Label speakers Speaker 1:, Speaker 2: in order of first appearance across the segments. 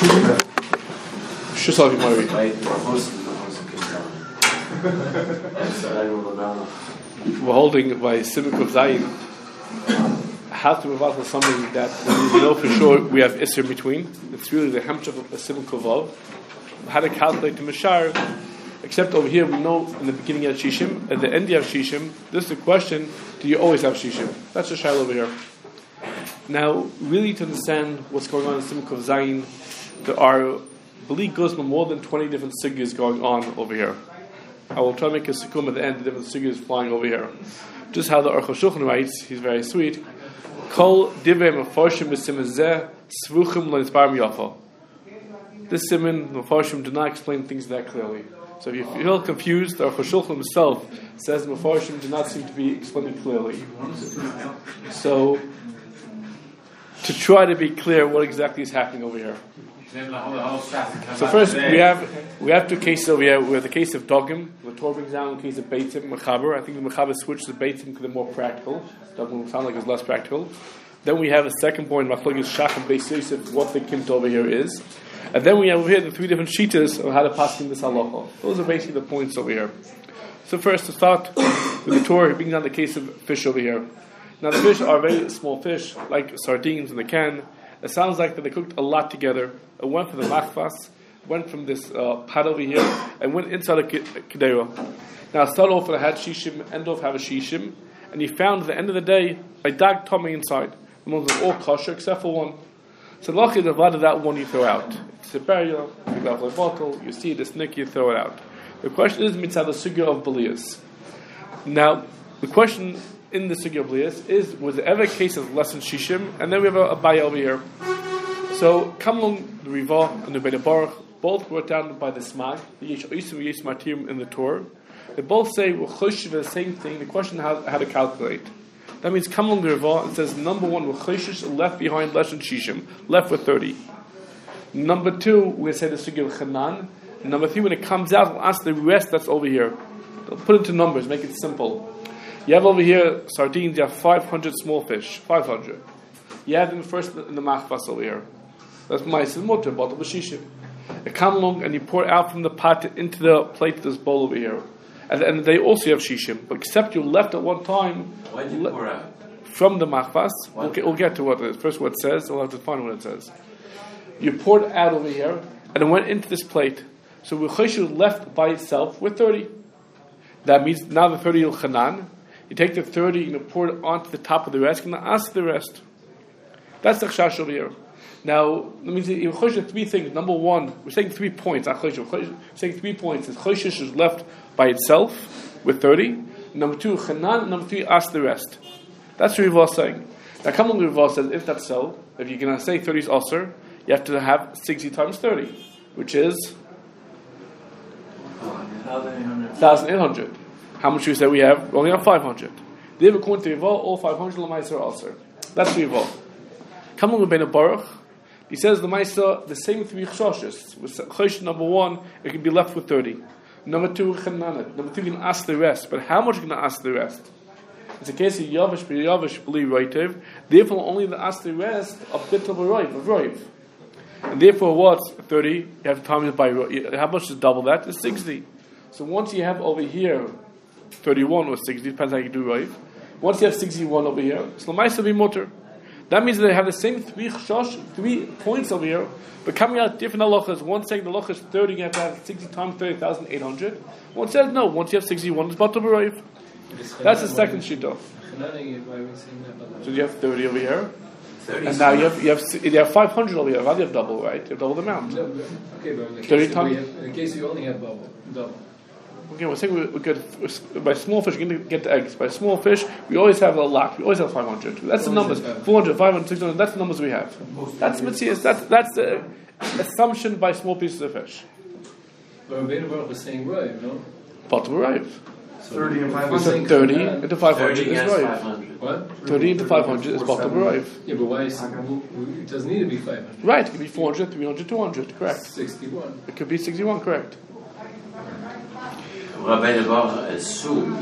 Speaker 1: Shusal Gemari. We're holding by Simuk of Zayin. How to move out with something that we know for sure we have Isser between. It's really the Hemshach of a Simuk of Vav. How to calculate the Mashar. Except over here, we know in the beginning of Shishim, at the end you have Shishim. This is the question: do you always have Shishim? That's the Shaila over here. Now, really to understand what's going on in Simuk of Zayin, there are, believe Guzman, more than 20 different sigas going on over here. I will try to make a sikum at the end, the different sigas flying over here. Just how the Aruch HaShulchan writes, he's very sweet. Kol divrei mefarshim b'siman zeh svuchim lo nisparim yafa. This siman, mefarshim, do not explain things that clearly. So if you feel confused, the Aruch HaShulchan himself says mefarshim do not seem to be explaining clearly. So, to try to be clear what exactly is happening over here. So first we have two cases over here. We have the case of Dogim, the Torah brings down the case of Beitim, Mechaber. I think the Mechaber switched to Beitim because they're more practical. Dogim will sound like it's less practical. Then we have a second point, Machlokes Shach and Beis Yosef, what the Kimt over here is. And then we have over here the three different shitas of how to pass in this halacha. Those are basically the points over here. So first, to start with the Torah, bringing down the case of fish over here. Now the fish are very small fish, like sardines in the can. It sounds like that they cooked a lot together. It went from the machvas, went from this pot over here, and went inside a kedera. Now, start off with a had shishim, end off have a shishim, and he found at the end of the day a dag tummy inside. The ones are all kosher except for one. So, luckily, the blood of that one you throw out. It's a barrier, you have a bottle, you see the snake, you throw it out. The question is mitzvah the sugya of Belias. Now, the question in the sugya of Belias is: was there ever a case of less than shishim? And then we have a baya over here. So, Kamlung, the Riva, and the Beit Baruch, both brought down by the Smag, the Yesh Oisim and Yesh Martirim in the Torah. They both say, we're chosh the same thing. The question is how to calculate. That means Kamlung the Riva, it says, number one, we're choshish, left behind less than Shishim, left with 30. Number two, we're going to say the Sugya of Chanan. Number three, when it comes out, we'll ask the rest that's over here. They'll put it into numbers, make it simple. You have over here sardines, you have 500 small fish, 500. You have them first in the machvas over here. That's ma'aser mutar, bottle of shishim. You come along and you pour out from the pot into the plate, this bowl over here. And they also have shishim, but except you left at one time.
Speaker 2: Why did you pour out?
Speaker 1: From the machvas. We'll get to what it is. First what it says, we'll have to find what it says. You poured out over here, and it went into this plate. So Choshu left by itself with 30. That means now the 30 il chanan. You take the 30 and you pour it onto the top of the rest, and ask the rest. That's the chash over here. Now, that means in Choshu three things. Number one, we're saying 3 points. Not Choshu. We're saying 3 points. Choshu is left by itself with 30. Number two, chanan. Number three, ask the rest. That's what Riva is saying. Now, come along, Riva says, if that's so, if you're going to say 30 is aser, you have to have 60 times 30, which is 1,800. How much do you say we have? We only have 500. They have according to Riva, all 500 l'maisa are aser. That's Riva. Come along with Beit Baruch. He says the Maisa, the same 3 choshes. With chosh number 1, it can be left with 30. Number 2, chananet. Number 3, you can ask the rest. But how much are you going to ask the rest? It's a case of Yavish b'Yavish b'li roitiv. Therefore, only the ask the rest of bittul b'roiv, of roiv. And therefore, what's 30? You have to times it by how much is double that? It's 60. So once you have over here 31 or 60, depends how you do roiv. Once you have 61 over here, so the Maisa be mutter. That means that they have the same 3 points over here, but coming out different halachas. One saying the halacha is 30, you have to have 60 times 30,800. One says no, once you have 61, it's batal b'roiv. That's the second shita. So you have 30 over here, and now you have 500 over here. How do you have double, right? You have double the amount.
Speaker 3: Okay, but in
Speaker 1: 30 times.
Speaker 3: In the case you only have double.
Speaker 1: Okay, we're saying we get by small fish. We're going to get the eggs. By small fish, we always have a lot. We always have 500. That's the numbers. 400, 500, 600. That's the numbers we have. That's Matthias. That's the assumption by small pieces of fish.
Speaker 3: But Beit Baruch was saying right, no?
Speaker 1: Bottom right.
Speaker 4: 30 and 500.
Speaker 1: So 30 into 500 is right.
Speaker 3: What?
Speaker 1: 30 into 500 is bottom right.
Speaker 3: Yeah, but why is it doesn't need to be 500.
Speaker 1: Right, it could be 400, 300, 200, correct.
Speaker 3: 61.
Speaker 1: It could be 61, correct.
Speaker 2: Rabbi Baruch assumes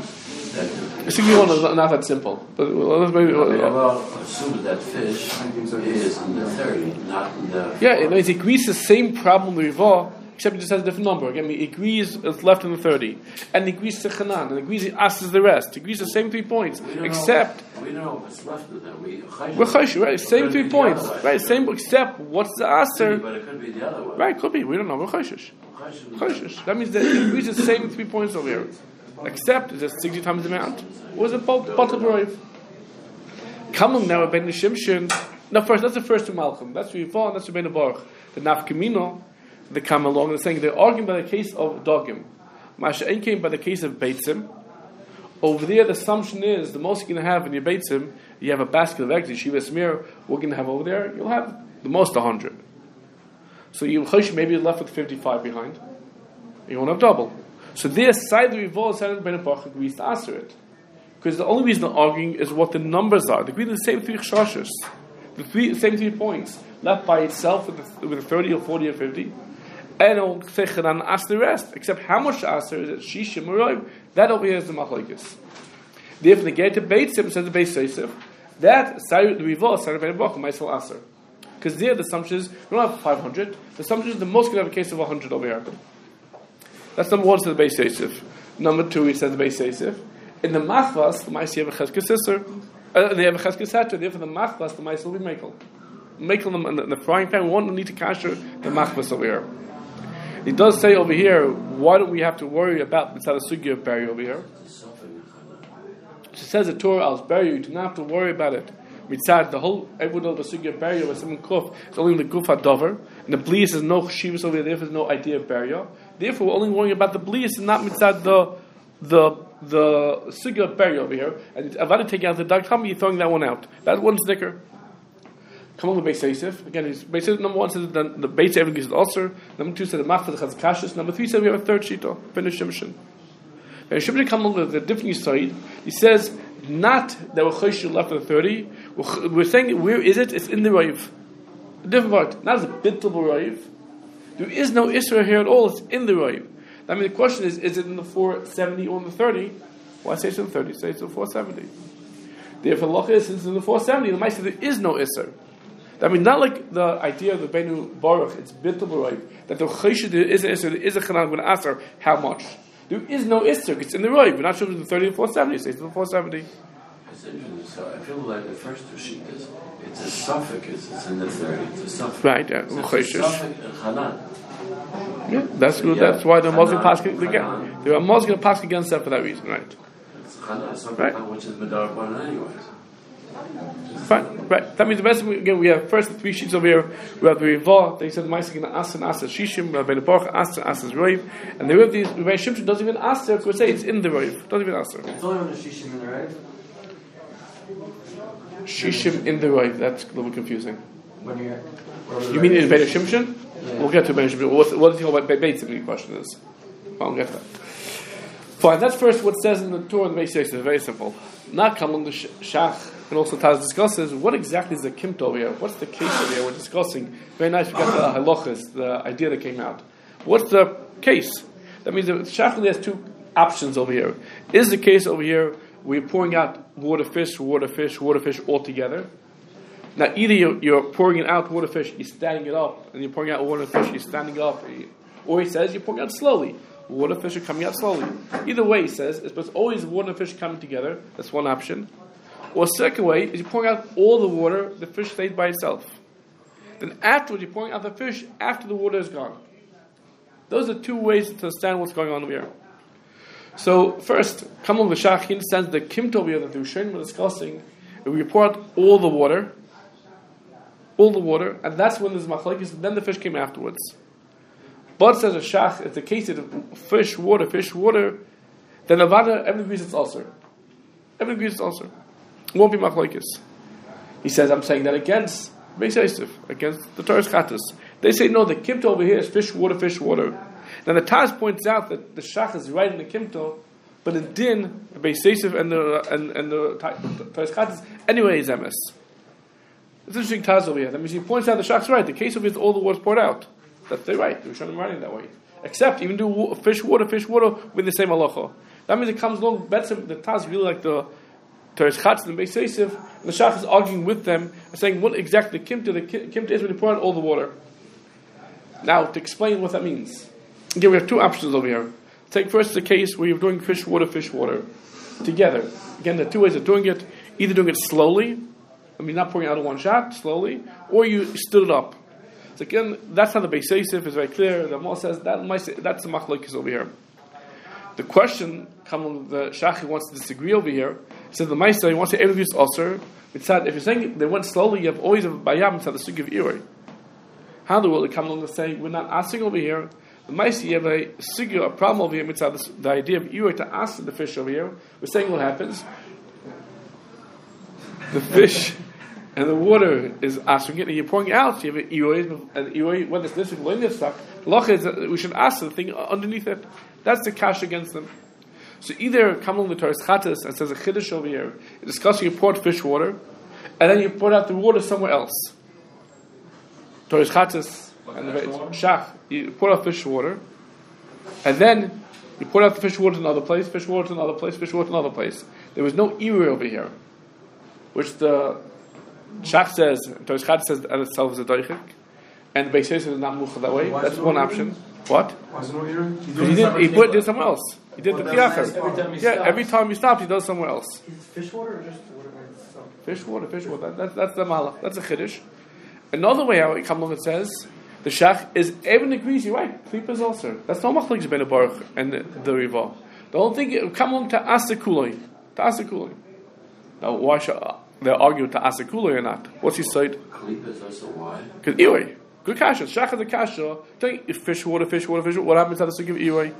Speaker 1: I think not that simple. But let's maybe.
Speaker 2: Assume that fish is in the 30, not in the.
Speaker 1: Yeah, it agrees the same problem with Rivah, except it just has a different number. Again, it agrees it's left in the 30, and it agrees to Chanan, and it agrees it asks the rest. It agrees the same 3 points, except
Speaker 2: we don't know what's left of them.
Speaker 1: We're chayshish, right? Same 3 points, right? Same, except what's the aser?
Speaker 2: But it could be the other way.
Speaker 1: Right, could be. We don't know. We're chayshish. Chayshish. That means that it agrees the same 3 points over here, except it's just 60 times the amount. What is it? Bottle brave. Coming now, Ben Shimshon. No, first that's the first two Malchum. That's Rivah, and that's Rebbeinu Baruch. The Nafkamino, they come along and they're saying they're arguing by the case of Dogim. Masha'en came by the case of Beitzim. Over there, the assumption is the most you're going to have in your Beitzim, you have a basket of eggs, Yeshiva Smir, we're going to have over there, you'll have the most 100. So you maybe you're left with 55 behind. You won't have double. So their side of the Rivah side of Rebbeinu Baruch agrees to answer it. Because the only reason they're arguing is what the numbers are. They agree to the same 3 chashas. The same 3 points. Left by itself with a 30 or 40 or 50. And it will say Chanan ask the rest. Except how much aser is it? Shishim or Roiv. That over here is the machlokes. Therefore, the get to Beitzim says the Beis Yosef. That side the Rivah side of Rebbeinu Baruch might still aser. Because there the assumption is we don't have 500. The assumption is the most can have a case of 100 over here. That's number 1 to the Beis Yosef. Number 2 he says the Beis Yosef. In the Machvas, the Maisi have a Cheskes sister. They have a Cheskes Hatter. Therefore, the Machvas, the Maisi will be Mekel. Mekel in the frying pan. We won't need to kasher the Machvas over here. He does say over here, why don't we have to worry about the Sugya of Bari over here? She says the Torah al Bari, you do not have to worry about it. Mitzad, the whole everyone of the Sugya of Bari over Simon Kuf is only in the Guf HaDover, and the Blias is no Shivas over here. Therefore, there's no idea of Bari. Therefore, we're only worrying about the Blias and not Mitzad the Sugya of Bari over here, and Avada taking out the Dag Kami, you're throwing that one out. That one's thicker. Come on the Beis Yosef. Again, Beis Yosef, number 1 says the Beis Yosef gives the ulcer. Number 2 says the Machvah has Kashas. Number 3 says we have a third Shita. Finish Shimshon. When Shimshon comes along with a different side, he says not that we're Choshesh left of the 30. We're saying where is it? It's in the Roiv. A different part. Not as a bit of a Roiv. There is no Isra here at all. It's in the Roiv. I mean, the question is it in the 470 or in the 30? Why say it's in the 30? Say it's in the 470. Therefore, Loch is since it's in the 470, the might say there is no Isser. I mean, not like the idea of the Rebbeinu Baruch, it's Bittul B'Roiv, that the Choshesh is an Isser, there is a Chanan, going to answer how much. There is no Isser, it's in the Roiv. We're not sure if it's in the 30 or 470, say it's in the 470.
Speaker 2: It's interesting. So I feel like the first two sheets, it's a suffix, it's in the 30, it's a suffix.
Speaker 1: Right, yeah,
Speaker 2: Choshesh. And Chanan.
Speaker 1: Yeah, that's good. That's why the Muslim pass again. There are Muslim pass against that for that reason, right?
Speaker 2: It's Chanan, right? Which is Medar Baran anyways.
Speaker 1: Fine, right. That means the best again. We have first 3 sheets over here. We have the Rivah. They said the Ma'aseh going to ask and ask Shishim. Rebbeinu Baruch ask Roiv, and the Rav these Rebbeinu Shimshon doesn't even ask her because say it's in the Roiv. Doesn't even ask her.
Speaker 4: It's only when the Shishim in the Roiv.
Speaker 1: Shishim in the Roiv. That's a little bit confusing.
Speaker 4: When
Speaker 1: you mean in Rebbeinu Shimshon?
Speaker 4: Yeah.
Speaker 1: We'll get to Rebbeinu Shimshon. What do you know about Beitzim? The question is. Well, we'll get to that. Fine. That's first what it says in the Torah and the Beis Yosef. Very simple. Not coming the Shach. And also Taz discusses what exactly is the Kimto over here. What's the case over here we're discussing? Very nice, we got the halachas, the idea that came out. What's the case? That means the Shach has 2 options over here. Is the case over here we're pouring out water fish all together? Now either you're pouring it out water fish, you're standing it up, and you're pouring out water fish, you're standing up, or he says you're pouring out slowly. Water fish are coming out slowly. Either way, he says, it's always water and fish coming together. That's one option. Or second way is you're pouring out all the water, the fish stays by itself. Then afterwards you're pouring out the fish after the water is gone. Those are 2 ways to understand what's going on over here. So first, come on the Shach, he understands the Kimto over here that the Rishonim were discussing. If we pour out all the water, and that's when there's machlokes, then the fish came afterwards. But says a Shach, if the case is fish, water, then Avada, everyone agrees it's ulcer. Everyone agrees it's ulcer. It won't be machlokes. He says, I'm saying that against Beis Yosef, against the Torah's Chatas. They say, no, the Kimto over here is fish, water. Now the Taz points out that the Shach is right in the Kimto, but in Din, the Beis Yosef and the Torah's Chatas, anyway, is MS. It's interesting Taz over here. That means he points out the Shach's right. The case of it is all the water's poured out. That's they're right. They're showing writing that way. Except even do fish, water with the same halacha. That means it comes along. The Taz really like the Teres Chatz and the Beis Yosef, and the Shach is arguing with them and saying what exactly the Kimta is when you pour out all the water. Now, to explain what that means, again, we have two options over here. Take first the case where you're doing fish water together. Again, there are two ways of doing it. Either doing it slowly, not pouring out in one shot, slowly, or you stood it up. So again, that's how the Beis Yosef is very clear. The Ramah says that's the machlokes over here. The question, the Shach wants to disagree over here. He says the Maisa, he wants to introduce Osir. If you're saying they went slowly, you have always a bayam inside the sugi of Iroi. How will it come along to say we're not asking over here? The Maisa, you have a sugi, a problem over here inside the idea of Iroi to ask the fish over here. We're saying what happens. The fish and the water is asking it, and you're pouring out. So you have an Iroi, whether it's this or this stuff. Loch is we should ask the thing underneath it. That's the kash against them. So either come along the Teres Chatz and says a chiddush over here, you're discussing you poured fish water, and then you poured out the water somewhere else. Teres Chatz and the Shach, you poured out fish water, and then you poured out the fish water to another place, fish water to another place, fish water to another place. There was no Iroi over here, which the Shach says, Teres Chatz says that itself is a doichik, and the Beis Yosef is not muchal that way. That's one option. What?
Speaker 4: Why is there no Iroi?
Speaker 1: Because he put it somewhere else. He did the tiachar. Every time he stops, he does somewhere else.
Speaker 4: Is it fish water or just water by itself?
Speaker 1: Fish water. That's the malach. That's a chiddush. Another way how it comes along, it says the shach is even agrees. You're right. Klipa is also. That's not machlokes ben Baruch and the Riva. The whole thing it come along to asekuloi. Now, why should they argue to asekuloi or not? What's his side?
Speaker 2: Klipa is also why?
Speaker 1: Because Iroi. Good kasha. Shach is a kasha. If fish water. What happens to the sugi of Iroi?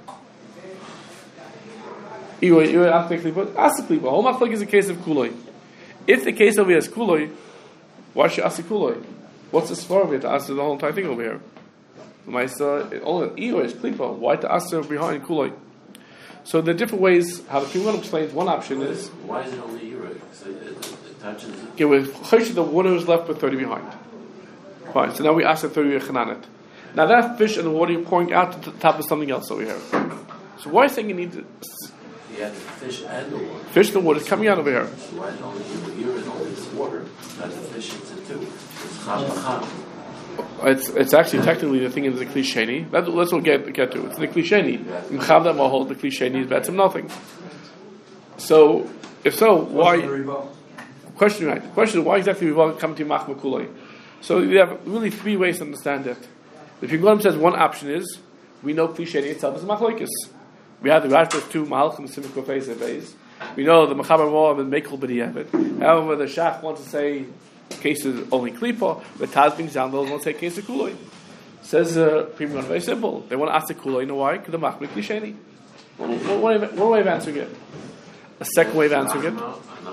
Speaker 1: Iroi after klipa. Ask the klipa. Whole machlok is a case of kuloi. If the case over here is kuloi, why should ask the kuloi? What's the svar over here to ask the whole entire thing over here? The Maisa only Iroi is klipa. Why to ask behind kuloi? So there are different ways how the Pimon explains. One option is
Speaker 2: why is it only Iroi? So it touches.
Speaker 1: Okay, with Chosh the water is left with 30 behind. Fine. So now we ask the 30 chananet. Now that fish and the water you're pouring out to the top of something else over here. So why are you saying you need to?
Speaker 2: You have the fish and the water.
Speaker 1: Fish and the water is coming out over here.
Speaker 2: So why is it only Iroi and only this water? Not the fish it's it too. It's cham b'cham.
Speaker 1: It's actually technically the thing is the klisheni. That's what we'll get to. It's the klisheni. Mchav that mahol the klisheni is better than nothing. So if so, why? Question right. The question is why exactly we want to come to machma kulei? So you have really three ways to understand it. The Pimon says one option is we know klisheni itself is machlokes. We have the Rashbas two Mahalchim Simcha Beis. We know the Mechaber Moav and Mekel B'diavad. However, the Shach wants to say cases only Klipa. The Taz brings down those want to say case of Kuloi. Says Pimon very simple. They want to ask the Kuloi. You know why? Because the Machmir Klisheni. One way of answering it. A second way of answering it.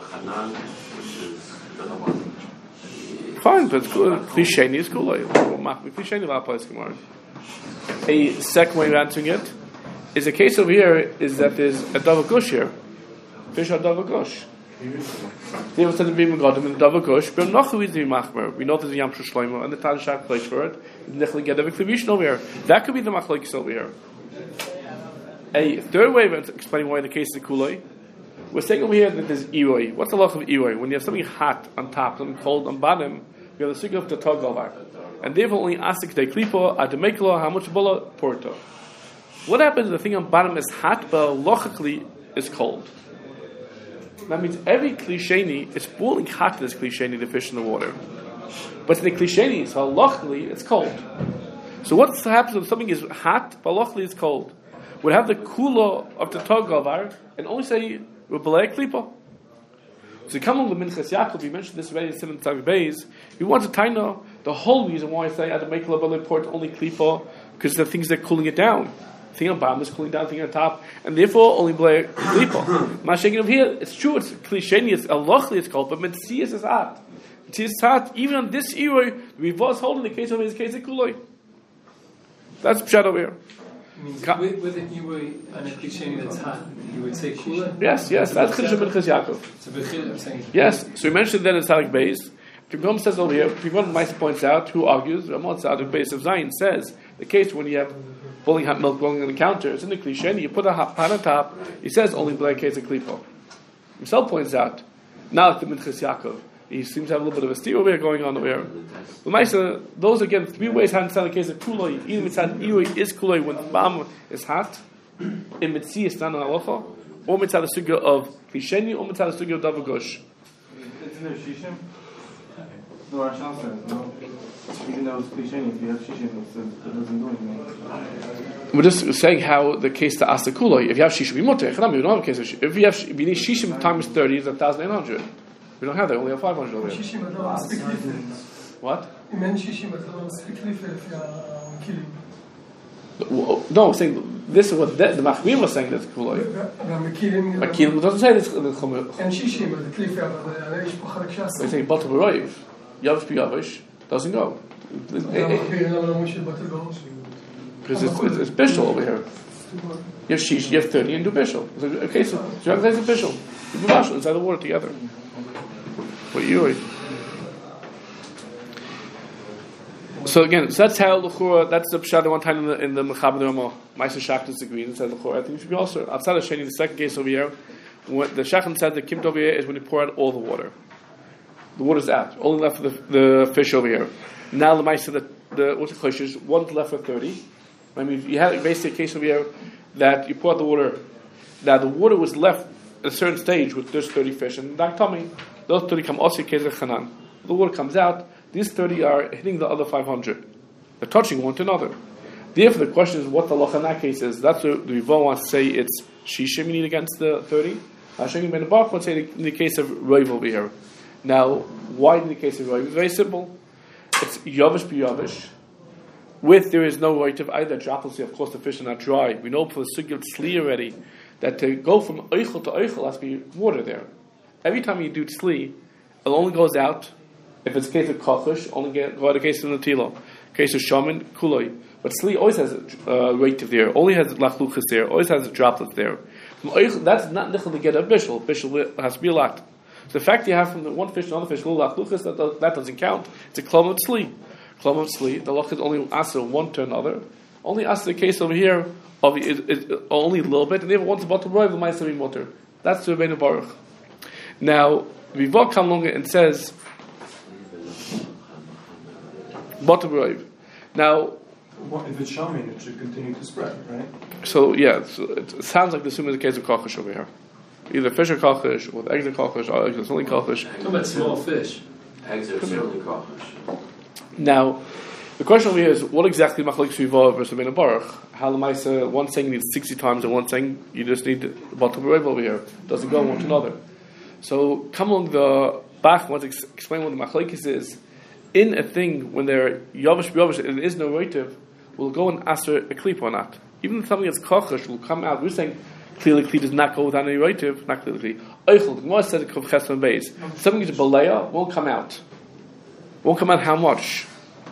Speaker 1: Fine, but Klisheni is Kuloi. Machmir Klisheni la place Gemara. A second way of answering it is the case over here is that there's a double gush here. Fish are double gush. They were said to be Megadim in the double gush, but Nochu is the Machmer. We know there's a Yam Shlomo and the Tan Shach place for it. Nechle get a Viklivish over here. That could be the Machlokes over here. A third way of explaining why the case is Kuloi. We're saying over here that there's Iroi. What's the loch of Iroi? When you have something hot on top, something cold on bottom, you have the sigil of the Togovar. And therefore only asik de klipo, ademeklo, how much bola porto. What happens if the thing on bottom is hot, but logically is cold? That means every klisheni is boiling hot to this klisheni, the fish in the water. But the klisheni, so logically it's cold. So what happens if something is hot, but logically it's cold? We'd have the kula of the togavar and only say rebelei klipa. So you come on the Minchas Yaakov, we mentioned this already in Simon Tzavi Beis. We want to tie now the whole reason why I say ademeklo rebelei port only klipa, because the things that are cooling it down. Thing on bottom is cooling down, thing on top, and therefore only blay klipa. Mashiach over here, it's true, it's klisheni, it's alochli, it's called, but Metzias is hot. Metzias is hot, even on this era, we was holding the case of his case of kuloi. That's pshat over here.
Speaker 3: Means with an Iroi and a klisheni that's hot, you would say kula?
Speaker 1: Yes, that's Chiddush of Minchas Yaakov.
Speaker 3: So I'm saying.
Speaker 1: Yes, so we mentioned that in Tzadik Beis, Kigom says over here, Kigom Mice points out, who argues, Ramot Sa'ad, the base of Zion, says, the case when you have boiling hot milk boiling on the counter, it's in the Klisheni, you put a hot pan on top, he says only black case of Klipo. Himself points out, now like the Minchas Yaakov, he seems to have a little bit of a steer over here going on over here. But Maisa, those again, three ways how to tell the case of Kuloi. Either Mitzad Iwi is Kuloi when the Bam is hot, in Mitzi is not on Halacha, or Mitzad the Sugya of Klisheni, or Mitzad the Sugya of Davagosh.
Speaker 4: Isn't there Shishim? No, Rashal says, no. Even though it's Klisheni, if you have Shishim, it doesn't do anything.
Speaker 1: We're just saying how the case to Asa Kuloi, if you have Shishim, you don't have a case of Shishim. If you need Shishim times 30, it's 1,800. We don't have that, we only have 500 over here. What? No, I'm saying this is what the Machmir was saying that's Kuloi. Makilim doesn't say this. They say Batal B'Roiv. Yavish B'Yavish doesn't go. Because it's Bishul over here. You have Shish, you have 30 and do Bishul. Okay, so you have a Bishul. You do Bishul inside the water together. But you. So again, so that's how L'chura, that's the Pshad one time in the Mechaber Ramah. Ma'aser Shach disagreed and said L'chura, I think it should be also. Outside of Sheni, the second case over here, when the Shachan said the Kimt over here is when you pour out all the water. The water's out. Only left for the fish over here. Now the Ma'aser, the what's the question is, one's left for 30. I mean, you had basically a case over here that you pour out the water. Now the water was left at a certain stage with just 30 fish, and Dak Tommy, those 30 come also case of Chanan. The water comes out. These 30 are hitting the other 500. They're touching one to another. Therefore, the question is what the law in that case is. That's what the Rival wants to say it's Shishim you need against the 30. Hashemim Ben Baruch wants to say in the case of Roiv over here. Now, why in the case of Roiv? It's very simple. It's Yavish B'Yavish. With there is no Roiv either. Droplets, of course, the fish are not dry. We know for the Sugil Tzli already that to go from Eichel to Eichel has to be water there. Every time you do Tzli, it only goes out. If it's a case of kochush, only go out a case of natilo. Case of shaman, kuloi. But Tzli always has a rate there, always has lachluchas there, always has droplets there. That's not nichel to get a bishul. Bishul has to be a lot. So the fact you have from the one fish to another fish, little lachluchas, that doesn't count. It's a klom of Tzli. Klom of Tzli, the loch is only asa one to another. Only asa the case over here of is only a little bit, and if once about to roiv, the ma'aser be mutter. That's the Rebbeinu Baruch. Now, Rivok comes along and says, bottom roiv. Now,
Speaker 4: if it's shaman, it should continue to spread, right?
Speaker 1: So yeah, so it sounds like the same as the case of kochush over here. Either fish or kochush, or eggs or kochush, or eggs or only kochush.
Speaker 3: Talking about small fish.
Speaker 2: Eggs are certainly kochush.
Speaker 1: Now, the question over here is what exactly machlokes Rivah versus Rebbeinu Baruch? How lemaisa one saying needs 60 times, and one saying you just need the bottom roiv over here. Doesn't go one to another. So come along the Bach wants to explain what the machlokes is. In a thing when they're yavish b'yavish and there is no roitiv, will go and aser a klip or not. Even if something that's kochush will come out. We're saying clearly klip does not go without any roitiv. Not clearly. Eichel the Gemara said kov chesron beis. Something is baleya won't come out. Won't come out how much?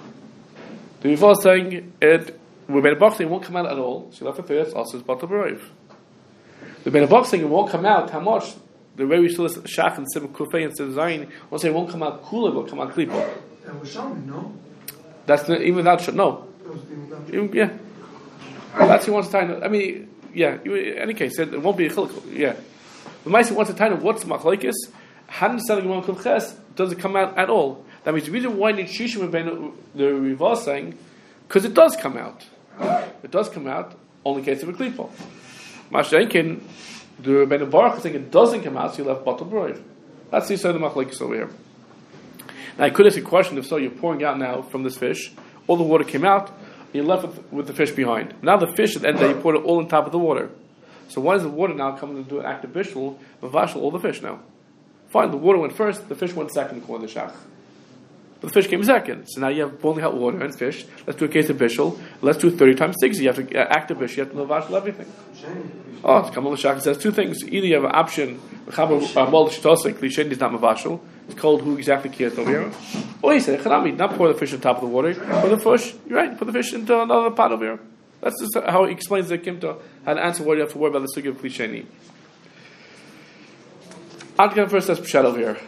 Speaker 1: The Rival is saying it. We're Ben Baruch saying it won't come out at all. So left for first also is batal b'roiv. The Ben Baruch saying it won't come out how much. The way we saw this Shach and Sim Kufay and Sim Zayin, we'll say it won't come out cooler, but come out klipa.
Speaker 4: That was shaman, no?
Speaker 1: That's the, even without no. Even, yeah. That's he wants to tie. I mean, yeah. In any case, it won't be a chiluk. Yeah. The Maisi wants to tie. What's machlokes? Hadn't said Gemara Kuvches doesn't come out at all. That means the reason why need Shishim ben the Riva saying because it does come out. It does come out only in case of a klipa. Mashenkin. The Rebbeinu Baruch is saying it doesn't come out, so you left bottom roiv. That's the side of the machlokes over here. Now I could ask a question: if so, you're pouring out now from this fish, all the water came out, and you're left with the fish behind. Now the fish at the end of the day, you poured it all on top of the water. So why does the water now come to do an active bishul, vavashal all the fish now? Fine, the water went first, the fish went second according to Shach. But the fish came second. So now you have boiling hot water and fish. Let's do a case of bishul. Let's do 30 times 60. You have to act a bishul. You have to vavashal everything. Oh, it's Kamal Shach says two things. Either you have an option, Klisheni is not mavashal. It's called who exactly cares over here. Or he said, not pour the fish on top of the water. Put the fish, you're right, put the fish into another pot over here. That's just how he explains the Kimta, how to answer what you have to worry about the sugi of Klisheni. Adkan first says Pshat over here.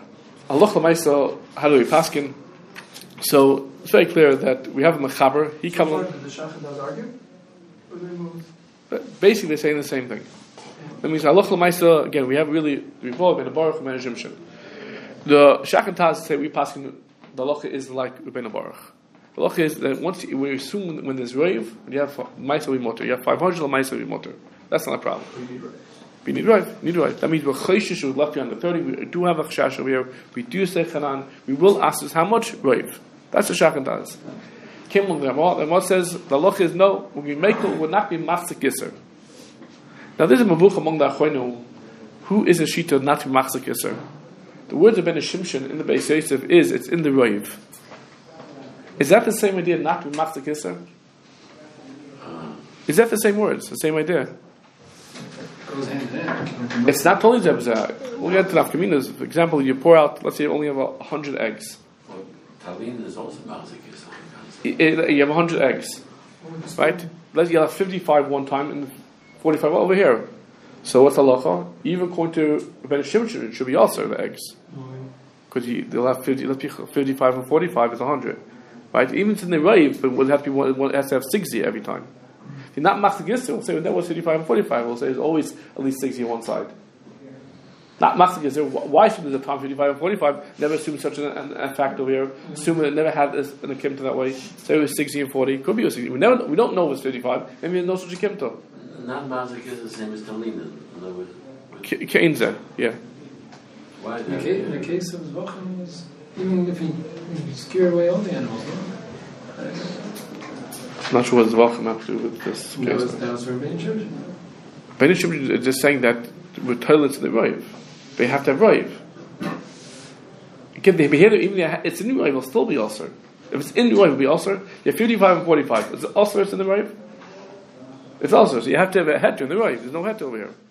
Speaker 1: Halach l'maisa, how do we paskin? So it's very clear that we have a mechaber. He comes.
Speaker 3: The shachan does argue.
Speaker 1: Basically, they're saying the same thing. That means halach l'maisa. Again, we have really both Ben Baruch and Ben Shimshon. The shachan taz say we paskin. The halacha is like Ben Baruch. The halacha is that once we assume when there's rave, you have maisa we motor. You have 500 maisa we motor. That's not a problem. We need right. That means we're chayshish with left on the 30. We do have a chash over here. We do say chanan. We will ask us how much rave. That's the shachan taz. Came on the Ramah says the halacha is no. When we make it, would not be machzik yisr. Now there's a mavuch among the achronim who is a shita not to be machzik yisr. The words of Ben Shimshon in the Beis Yosef is it's in the rove. Is that the same idea not to be machzik yisr? Is that the same words? The same idea?
Speaker 3: Goes hand in hand.
Speaker 1: It's not totally zebzah. We'll get to nafkaminas. For example, you pour out. Let's say you only have 100 eggs.
Speaker 2: Well, Talin is also machzik.
Speaker 1: You have 100 eggs, right? Let's you have 55 one time and 45 over here. So what's halacha? Even according to Ben Shimshon, it should be also the eggs, because they'll have 50. Let's be 55 and 45 is 100, right? Even in the rave, but we'll have to one has to have 60 every time. If you're not machzik yisr, we'll say that was 55 and 45. We'll say there's always at least 60 on one side. Not machzik yisr. Why should there's a time 55 and 45? Never assume such a fact over here. Assume it never had an akimta that way. Say it was 60 and 40. Could be 60. We don't know it was 55. Maybe there's no such akimta.
Speaker 2: Not machzik is the same as Talin.
Speaker 1: Keinze, yeah.
Speaker 2: Why?
Speaker 3: In the case of Zvachim, even if he scared away all the animals,
Speaker 1: I'm not sure what Zvachim have to do with this case.
Speaker 3: That was for Ben Shimshon.
Speaker 1: Ben Shimshon is just saying that we're toilets in the rove. They have to have rove. Again, they behave even if it's in the rove, it'll still be ulcer. If it's in the rove, it'll be ulcer. You have 55 and 45. Is it ulcer in the rove? It's ulcer, so you have to have a heter in the rove. There's no heter over here.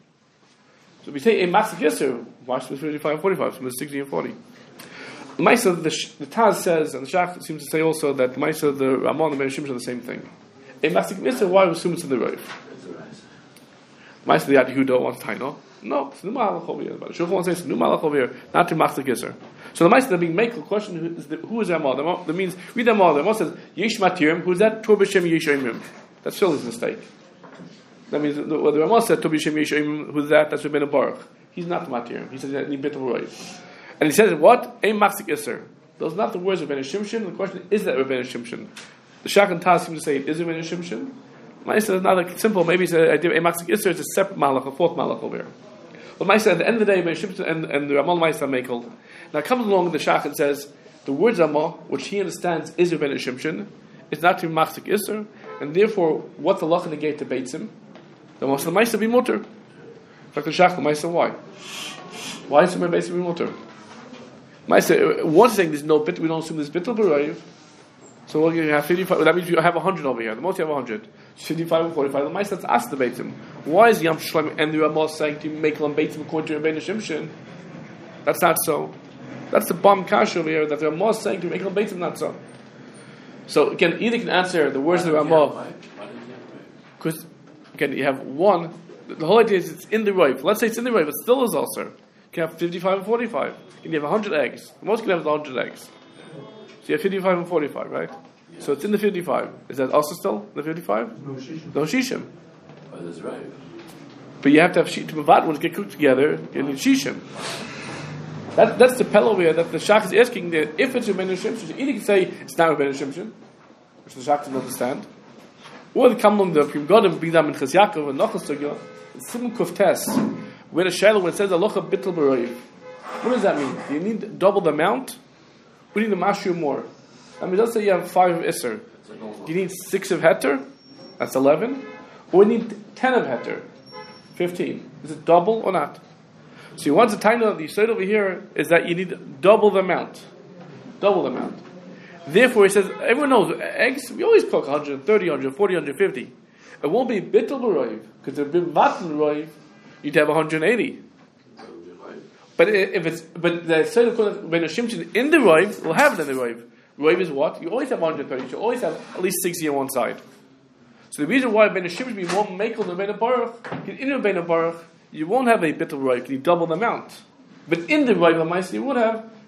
Speaker 1: So we say a machzik yisr. Why should it be 55 and 45? So it's 60 and 40. The Maisa, the Taz says, and the Shach seems to say also that the Maisa, the Ramon, and Ben Shimshon are the same thing. A machzik yisr, why we assume it's in the rove? Maisa, the Yehuda wants taino. No, it's new malach over here. But the Shulchan wants to say it's new malach over here, not to machzik yisr. So the Maisa, the being make the question who is Ramon? That means read Ramon. The Ramon says yesh matirim. Who's that? Tur b'shem yesh oimim. That's still his mistake. That means what the Ramah said, Tobi Shem Yeshayim, who's that? That's Ben Baruch. He's not the Matirim. He says that need bit of right. And he says, what? Ein Machzik Isser. Those are not the words of Ben Shimshon. The question is that Ben Shimshon. The Shach and Taz seem to say, is it Ben Shimshon? Ma'isa is not like simple. Maybe it's a idea of Ein Machzik Isser. It's a separate malach, a fourth malach over here. But Ma'isa, at the end of the day, Ben Shimshon and the Ramah Ma'isa Mekel. Now comes along the Shach and says, the words Ramah, which he understands is Ben Shimshon, is not to Machzik Isser, and therefore, what the Lach negate debates him, the most of the Maisa be mutter. Dr. Shach, the Maisa, why? Why is it Maisa be mutter? Maisa, one saying there's no bit, we don't assume there's bit of a so we're going to have 55, that means you have 100 over here. The most you have 100. 55 and 45. The Maisa, that's us debate him. Why is Yam Shlem and the Ramah saying to make them bait him according to Rabbeinu Shimshon? That's not so. That's the bomb kash over here that the Ramah is saying to make them bait him, not so. So again, either can answer the words of the Ramah. Because again, you have one. The whole idea is it's in the rove. Let's say it's in the rove, it still is ulcer. You can have 55 and 45. And you have 100 eggs. The most you can have is 100 eggs. So you have 55 and 45, right? Yeah. So it's in the 55. Is that also still the 55?
Speaker 4: No shishim.
Speaker 1: No shishim.
Speaker 2: Oh, that's right.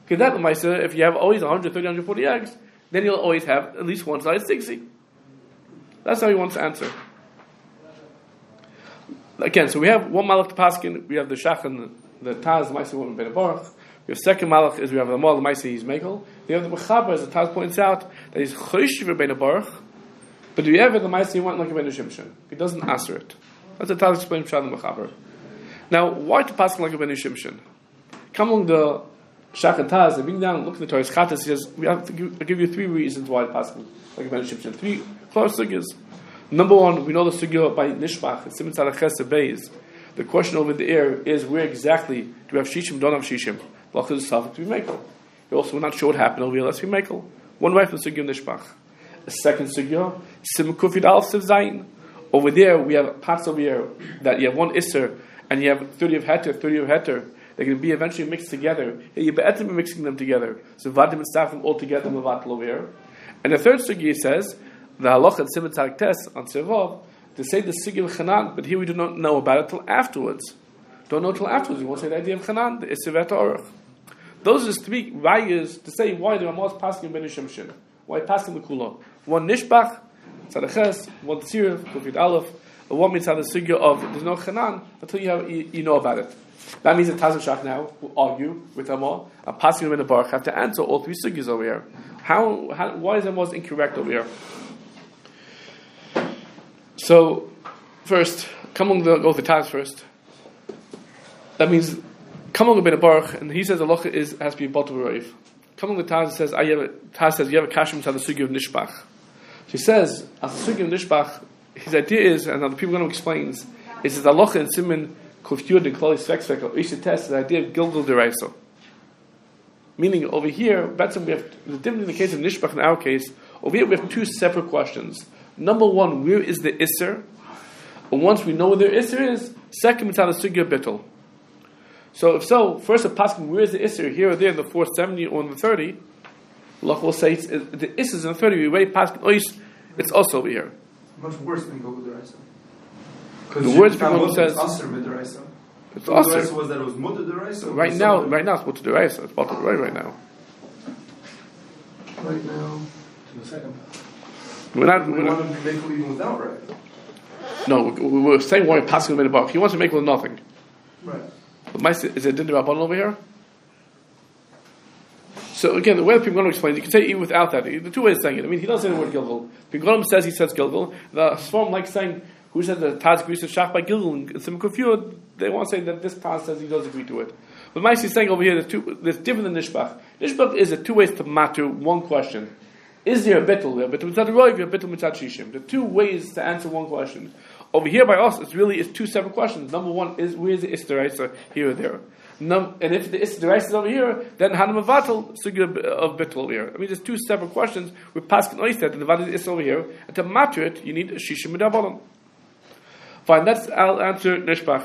Speaker 1: Because that Lamaisa, if you have always 130, 140 eggs, then you'll always have at least one size 60. That's how he wants to answer. Again, so we have one malach to paskin, we have the shach and the taz, the Maisa woman ben Baruch. We have second malach is we have the mal, the Maisa he's mekel. We have the mechaber, as the taz points out, that he's choishiv ben Baruch. But do you ever the Maisa he went like a ben Shimshon? He doesn't answer it. That's the taz explains Pshat and mechaber. Now, why to paskin like a ben Shimshon? Come along the shach and taz, and bring down, look at the Torah Chatas, he says, we have to give you three reasons why to paskin like a ben Shimshon. Three clear sugyas. Number one, we know the sugya by Nishbach, and Simon Tzadach Chesed Beis. The question over the air is where exactly do we have shishim, don't have shishim? Lach is a to be mekel. We also will not sure what happened over here, let's be mekel. One way from the sugya Nishbach. The second sugya, Sim Kufid Al Siv Zayin. Over there, we have parts over here that you have one Isser, and you have 30 of Heter, 30 of Heter. They're going to be eventually mixed together. You better be mixing them together. So Vadim and Stafim all together, Mavatal over here. And the third sugya says, the halacha and Simon Tzaddik Tes on Sevov to say the Sigi of Chanan, but here we do not know about it till afterwards. Don't know till afterwards. We won't say the idea of Chanan, the Isivet Orach. Those are the three rayas to say why the Ramos passing Ben Shimshon, why passing the Kula. One Nishbach, Tzadach, one Tzirif, Kufid Aleph, and one means the Sigi of there's no Chanan until you know about it. That means that Taz and Shach now will argue with Ramos and passing Ben Baruch have to answer all three Sigis over here. Why is Ramos incorrect over here? So, first, go with the Taz first. That means, come on ben Baruch, and he says the halacha has to be bottle roiv. Come on the Taz says, Taz says you have a kashim to the sugi of nishbach. She says, as the sugi of nishbach, his idea is, and the people are going to explain, is that the halacha and simin kufyud and klali svek or isha test the idea of gilgul deraisa. Meaning over here, we have the difference in the case of nishbach in our case. Over here we have two separate questions. Number one, where is the Isser? And once we know where the Isser is, second, it's out of Sugya Bittul. So, first a paskin, where is the Isser? Here or there in the 470 or in the 30? Allah will say the Isser is in the 30. We wait paskin ois, it's also over here.
Speaker 4: Much worse than Gogol Deraisa.
Speaker 1: The words people says
Speaker 4: it's Aser Midaraisa.
Speaker 1: It's
Speaker 4: Gogol
Speaker 1: Aser.
Speaker 4: Deraisa was that it was Mutter Deraisa.
Speaker 1: Right now it's Mutter Deraisa. It's bottled right now.
Speaker 4: Right now.
Speaker 3: To the second.
Speaker 4: We want to be makel even without, right?
Speaker 1: No, we're saying why passing him in a box. He wants to make with nothing.
Speaker 4: Right.
Speaker 1: But is it din rabbanon over here? So again, the way people are going to explain it, you can say even without that. The two ways of saying it. I mean, he doesn't say the word Gilgul. Pingolum says he says Gilgul. The Swarm like saying who said the Taz agrees to Shach by Gilgul and some Kufyud. They want to say that this Taz says he does agree to it. But Maisi is saying over here there's different than Nishbach. Nishbach is two ways to matter one question. Is there a bittul? A bittul mitzad roiv, a bittul mitzad shishim. The two ways to answer one question. Over here by us, it's two separate questions. Number one is where is the isteraisa here or there? And if the isteraisa is over here, then hanam avatal sugya of bittul over here. I mean, there's two separate questions. We're paskin oistet and the vatal is over here. And to matter it, you need a shishim midabalam. Fine, I'll answer nishbach.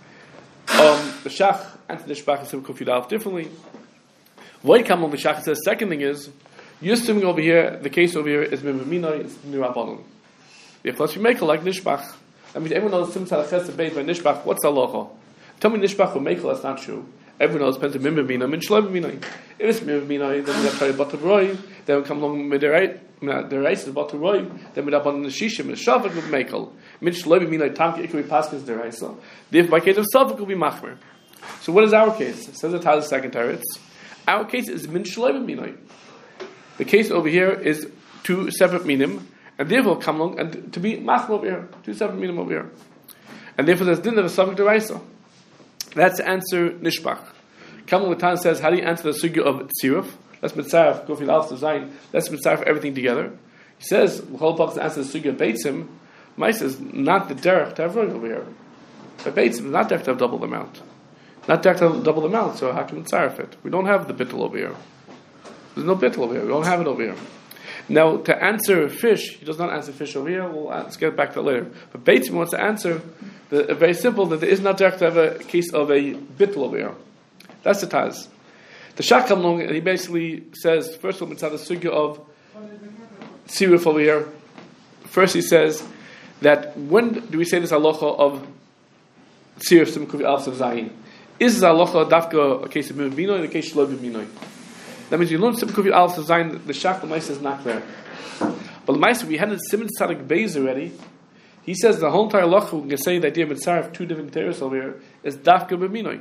Speaker 1: The shach answer nishbach and some kufid differently. Why come on the shach? Says second thing is. You're assuming over here, the case over here is Mimamina, it's Nirabanon. If let's make like Nishbach. That means everyone knows Sim Tzadach Chesed Beis by Nishbach, what's halacha? Tell me Nishbach or Mekel, that's not true. Everyone knows depends on Mimamina, Min Shloim Mimamina. If it's Mimamina, then we have to try Batul Roy, then we come along with the Reis is Batul Roy, then we have on the Shishim, the Shavak with Mekel. Min Shloim Mimamina, Tamki Ikri Paskins the Reisa. If by case of Shavak will be Machmer. So what is our case? It says the Taz second Teretz. Our case is Min Shloim Mimamina. The case over here is two separate minim, and therefore come along and to be machma over here, two separate minim over here, and therefore there's din of a subject deraisa. That's the answer nishbach. Kamal Latan says, how do you answer the sugya of tziruf? Let's mitzaref, go for the alpha zayin. Let's mitzaref everything together. He says the whole box answers the sugya of beitzim. Mice is not the derech to have roig over here. But beitzim is not derech to have double the amount. Not derech to have double the amount. So how can we mitzaref it? We don't have the bittul over here. There's no bittul over here. We don't have it over here. Now, to answer fish, he does not answer fish over here. Let's get back to that later. But Beitzim wants to answer very simple that there is not direct to have a case of a bittul over here. That's the Taz. The Shach comes along and he basically says, first of all, it's the sugya of Siruf over here. First he says that when do we say this halacha of Siruf Simkuv Alf of Zayin? Is this halacha dafka a case of Mimino and a case of Shlo B'minoi? That means you learn Simon Kuf Aleph Zayin, the Shach the Maisa is not there. But the Maisa, we had a Simon Tzadik Beis already. He says the whole entire Loch, we can say the idea of Mitzaref, two different Teres over here, is Dafka B'minoi.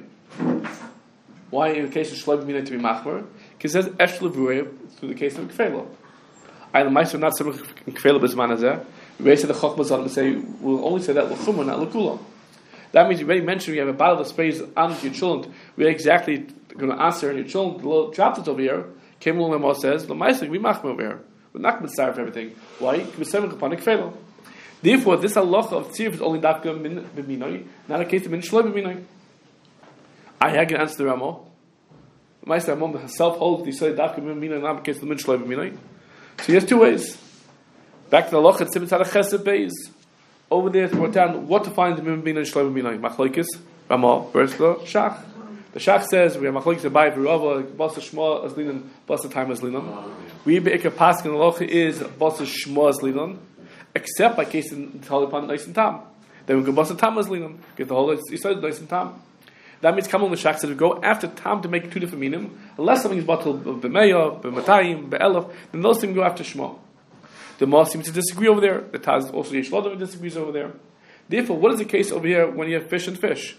Speaker 1: Why in the case of Shloi B'minoi to be Machmer? Because it says Esh Levurev through the case of Kfelo. I the Maisa not Simon Kfelo B'zman Hazeh. We say the Chochmah Zadim say, we'll only say that L'chumah, not L'kula. That means you already mentioned you have a bottle of sprays on your children. We're exactly going to answer, and your children, the little dropped it over here. Came along and says, the Maisa, we Machmer over here. We're not going to starve everything. Why? Because we're serving upon a Kfelo. Therefore, this halacha of tziruf is only dafka b'minoi, not a case of min shloi b'minoi. I can answer the Ramah. My Ramah herself holds the say dafka b'minoi, not a case of min shloi b'minoi. So he has two ways. Back to the halacha, tzibit had a chesed beis. Over there, to write down what defines min b'minoi and shloi b'minoi. Machlokes Ramah versus the Shach. The Shach says we have machlokes Abai v'Rava, basa shma as linon, basa time as linon. We be'ikar paskin halacha is basa shma as linon. Except by case in upon nice and tam. Then we go bust tam as linum. Get the whole Yisrael nice and tam. That means come on the Shach said we go after tam to make two different meaning. Unless something is bottled b'meya, b'matayim, b'elef, then those things go after shma. The Ma seems to disagree over there. The Taz also Yeshlodim disagrees over there. Therefore, what is the case over here when you have fish and fish?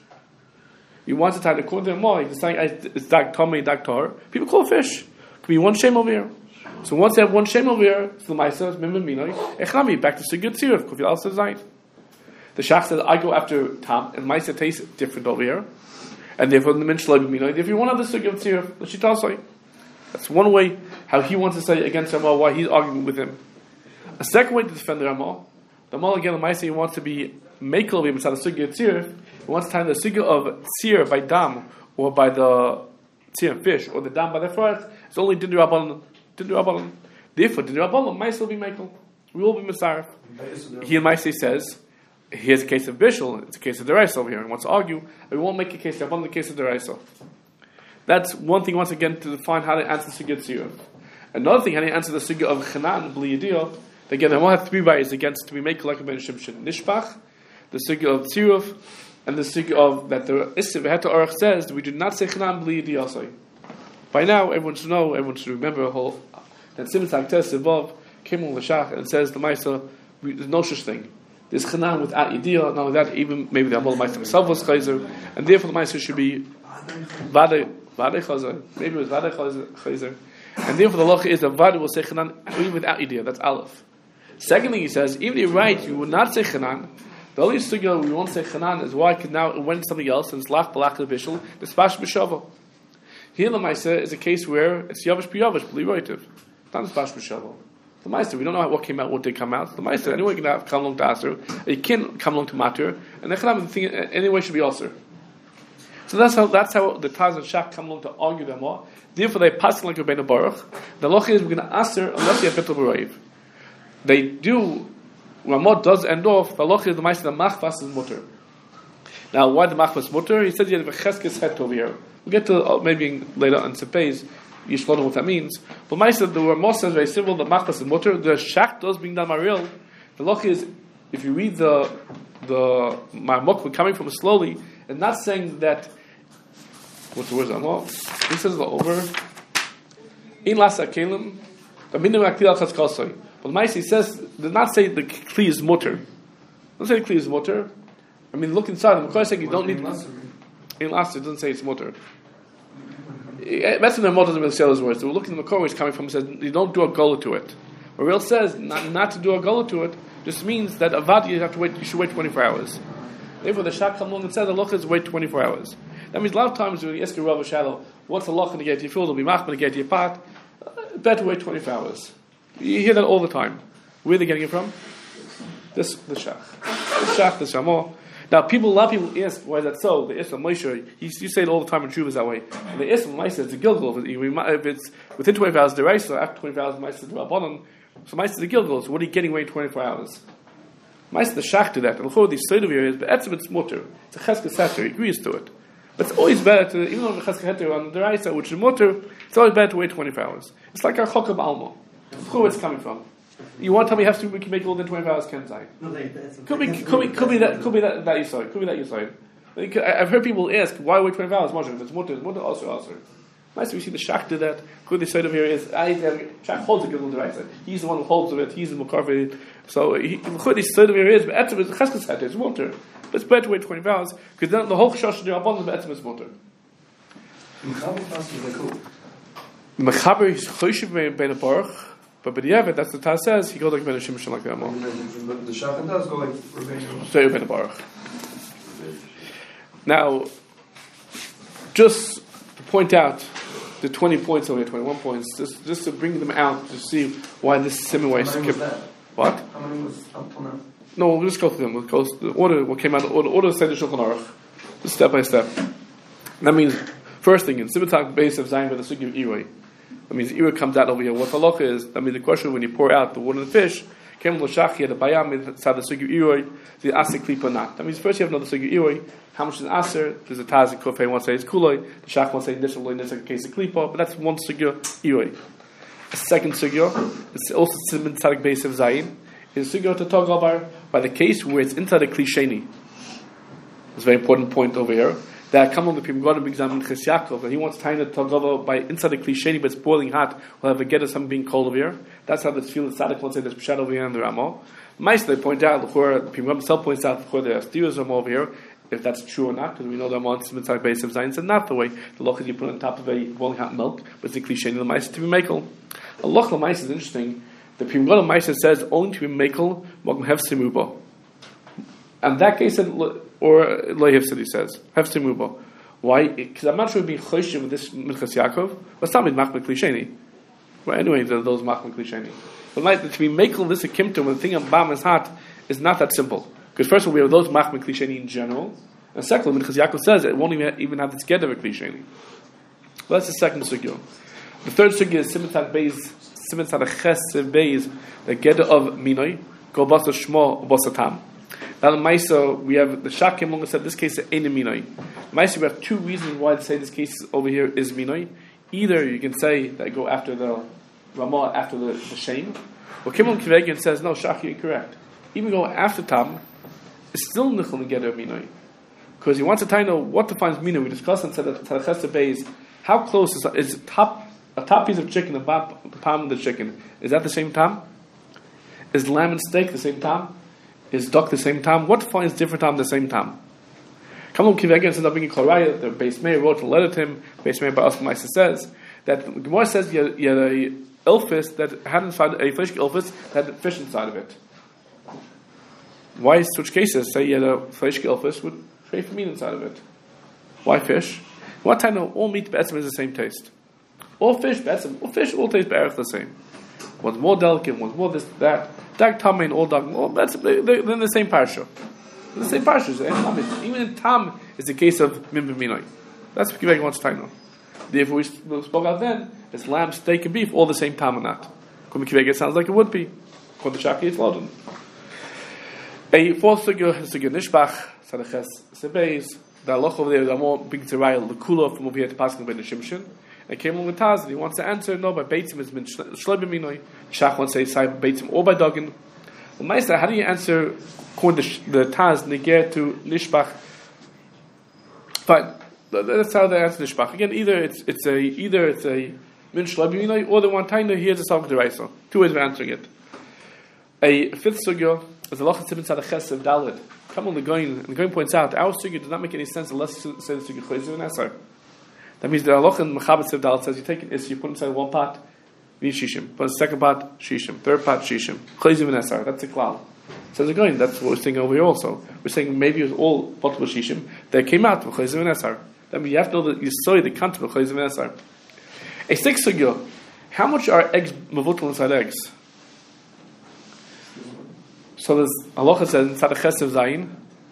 Speaker 1: You want to tie the according to the Ma, you're saying it's dag tomei, dag tar. People call it fish. Could be one shame over here. So once they have one shame over here, so the Maisa is Mimim Minoi, Echlami, back to Sigurd Tziruf, Kufil Al Zayin. The Shach says, I go after Tam, and Maisa tastes different over here, and therefore the Min Shloi Minoi, if you want to have the Sigurd Tziruf, the Shitasai. That's one way how he wants to say against Ramah, why he's arguing with him. A second way to defend the Ramah, again, the Maisa, he wants to be Mekel of him inside the Sigurd Tziruf, he wants to tie the Sigurd of Tzir by Dam, or by the Tzir fish, or the Dam by the Frat, it's only Dindu Rabban. Therefore, the Rabbanon Maisa will be Mekel. We will be Masarif. He and Maisa says, here's a case of Bishul, it's a case of Deraisa over here. He wants to argue, and we won't make a case of Rabbanon, the case of Deraisa. That's one thing, once again, to define how to answer the Sugya Tziruf. Another thing, how to answer the Sugya of Chanan, B'li Yediyah. Again, I won't have three ways against to be Mekel like a Ben Shimshon Nishbach, the Sugya of Tziruf, and the Sugya of that the Isser V'Heta Aruch says we do not say Chanan B'li Yediyah. By now, everyone should know, everyone should remember that Simon Tzaktes above came on the Shach and says the Maisa, there's no such thing. There's Chanan without Yediyah, not without even maybe the Abel Maisa himself was Chayzer, and therefore the Maisa should be Vadei Chayzer, maybe it was Vadei Chayzer, and therefore the Loch is that Vadei will say Chanan even without Yediyah, that's Aleph. Secondly, he says, even if you're right, you would not say Chanan. The only sugya we won't say Chanan is why could now, when something else, and it's Lach Balach Bishul, the Spash B'Shava. Here the Maisa is a case where it's Yavish B'Yavish, B'li Roitiv. Not Spash B'Shava. The Maisa, we don't know what came out, what did come out. The Maisa, anyway, can have come along to Aser, you can't come along to Matur, and the Chanan, the thing, anyway, should be Aser. So that's how the Taz and Shach come along to argue them all. Therefore, they pass like Rabbeinu Baruch. The Loch is we're going to Aser unless you have Betel B'Roiv. They do, Ramot does end off, the Loch is the Maisa, the Machvas is Mutter. Now, why the Machvas Mutter? He said you have a Cheskes Het over here. We'll get to maybe later on Sepes, you should know what that means. But Maisa, the Ramot says very civil, the Machvas is Mutter. The Shach does being done Maril. The Loch is, if you read the Marmok coming from slowly, and not saying that, what's the word? He says the over. In Lasa Kelim, the minimum Akil Al Chaskosoi. But Maisa says, does not say the Kli is Mutter. Don't say the Kli is Mutter. I mean, look inside. The Makar saying you don't need. In Lasa, it doesn't say it's Mutter. That's when the Ramot doesn't really say those words. So we're looking at the Makar where he's coming from and says, you don't do a gola to it. But Real says, not to do a gola to it, just means that Avad you should wait 24 hours. Therefore, the Shach come along and says the Loch is wait 24 hours. That means a lot of times when you ask a Rav Shalom, what's the Loch going to get you filled? It'll be Machman to get you pot. Better wait 24 hours. You hear that all the time. Where are they getting it from? The Shach, the Ramah. Now, a lot of people ask, why is that so? The Islam Moshe, you say it all the time in Shuvah that way. And the Islam Moshe is a Gilgal. If it's within 24 hours, the Reisa, after 24 hours, Moshe is the Rabbanon. So Moshe is the Gilgal. So what are you getting away in 24 hours? Moshe the Shach to that. And the these side of here is, but it's mutter. It's a Cheskes Heter. He agrees to it. But it's always better to, even though the Cheskes Heter on the Reisa, which is mutter, it's always better to wait 24 hours. It's like our Chokab Alma. Where it's coming from. You want to tell me we can make it all in 24 hours, can't I? Could be that you said. Could be that you said. I've heard people ask, why wait 24 hours? If it's mutter also. Nice, we see the Shach do that. Good, the side of here is Shach holds the Gilul the right side. He's the one who holds of it. He's the Makarvi. So good, the side of here is, but Etzem is Cheskes Heter. It's water. But it's better to wait 20 hours because then the whole Shosh of the Rabbanon Etzem is water. Mechaber is Choshev Ben Baruch, but B'diavad, that's what the Taz says. He goes like Ben Shimshon like that.
Speaker 5: The Shach does go like Rebbeinu.
Speaker 1: Straight Ben Baruch. Now, just to point out the 20 points over here, 21 points, just to bring them out to see why this is similar.
Speaker 5: How many was that?
Speaker 1: What?
Speaker 5: How many was up till now?
Speaker 1: No, we'll just go through them. We'll go through the order, what came out, order of Seder Shulchan Aruch, just step by step. That means, first thing, in Simatak base of Zion with the Sugi of Iroi. That means Iroi comes out over here. What halacha is, that means the question when you pour out the water and the fish, came to Shach, the Bayam inside the Sugi of Iroi, the Aser Klip or not. That means first you have another Sugi of Iroi. How much is Aser? There's a Taz and Kofei, one says Kuloi, the Shach one says Nishal, in this case a Klipa, but that's one Sugi of Iroi. The second Sugi, it's also Simatak base of Zion, is Sugi to talk about by the case where it's inside a Klisheni. It's a very important point over here. That come on the people got to examine Ches Yaakov, and he wants time to talk about by inside the Klisheni, but it's boiling hot. We'll have a get of something being cold over here. That's how this field of Tzaddik wants to say there's Pshat over here in the Ramah. Mice, they point out, the people himself points out, there are steers over here, if that's true or not, because we know that amongst the Mitzvah base of Zion, it's not the way. The loch is you put on top of a boiling hot milk, but it's the Klisheni, the mice to be makel. A loch the mice is interesting. The Pim Gadol mice says only to be makel, Mogam Hefse Muba. And that case, or Lehevsid, he says, Hefse Muba. Why? Because I'm not sure being choishiv with this Minchas Yaakov. But some is machmir klisheni. Well, anyway, those machmir klisheni. But like to be makel this a kimtum when the thing on bam is hot is not that simple. Because first of all, we have those machmir klisheni in general, and secondly, Minchas Yaakov says it won't even have this get of a klisheni. Well, that's the second sugya. The third sugya is Simatak Beis, Simatak Ches Beis, the get of minoi, go basa shmo basatam. Now the Maisa, we have the Shakim longer said this case is Ein Minoi. Maisa, we have two reasons why to say this case over here is Minoi. Either you can say that go after the Ramah, after the Shem, or Kimon Kivegian says, no, Shach, you're correct. Even go after Tam, it's still Nichel to get a Minoi. Because he wants to know what defines Minoi. We discussed and said that Tzadachesta Beis, how close is a top piece of chicken, the palm of the chicken, is that the same Tam? Is lamb and steak the same Tam? Is duck the same time? What defines different time the same time? Kamon Kivegen says, I'm being Koraya, the Beis Meir wrote a letter to him. Beis Meir Ba'as Maisa says that Gemara says you had a elfis that had inside a fish elfis that had fish inside of it. Why switch cases? Say you had a fish elfis with treif meat inside of it. Why fish? What time all meat be'etzim is the same taste? All fish be'etzim, all fish all taste be'erich the same. One's more delicate, one's more this, that. Dag Tam and all Dag, they're in the same parsha. The same parsha. Even in Tam is the case of Mim B'minoi. That's what Kivek wants to know. Therefore, we spoke out then, it's lamb, steak, and beef, all the same Tam and that. According to Kivek, it sounds like it would be. According to Shaki, it's Lodin. A fourth sugya Nishbach, Sadaches Sebeis, the halacha over there, the more big Zerayel, the Kula from over here to Paskin Ben Shimshon. And came along with Taz, and he wants to answer, no, by Beitzim has been Shloim Minoi. Shach wants to say, by Beitzim or by Dagin. The Meister, how do you answer, according to the Taz, Neger to Nishbach? Fine. That's how they answer Nishbach. Again, either it's a Min Shloim Minoi, or the one time here's a Salk Deraisa. Two ways of answering it. A fifth sugya is the Lachas Sibin Tzadaches of Dalit. Come on, the Goyin points out, our sugya does not make any sense unless you say the sugya Chayzer and Asar. That means the halach in Mechaber Sevdal says you take it, you put inside one pot, you need shishim. Put in the second pot, shishim. Third pot, shishim. Chayzim and Esar. That's a klal. Says again, that's what we're saying over here also. We're saying maybe it was all bottled with shishim. They came out with Chayzim and Esar. That means you have to know that you saw the content of Chayzim and Esar. A sixth sugya. How much are eggs mavutal inside eggs? So there's halacha says inside the Ches of Zayin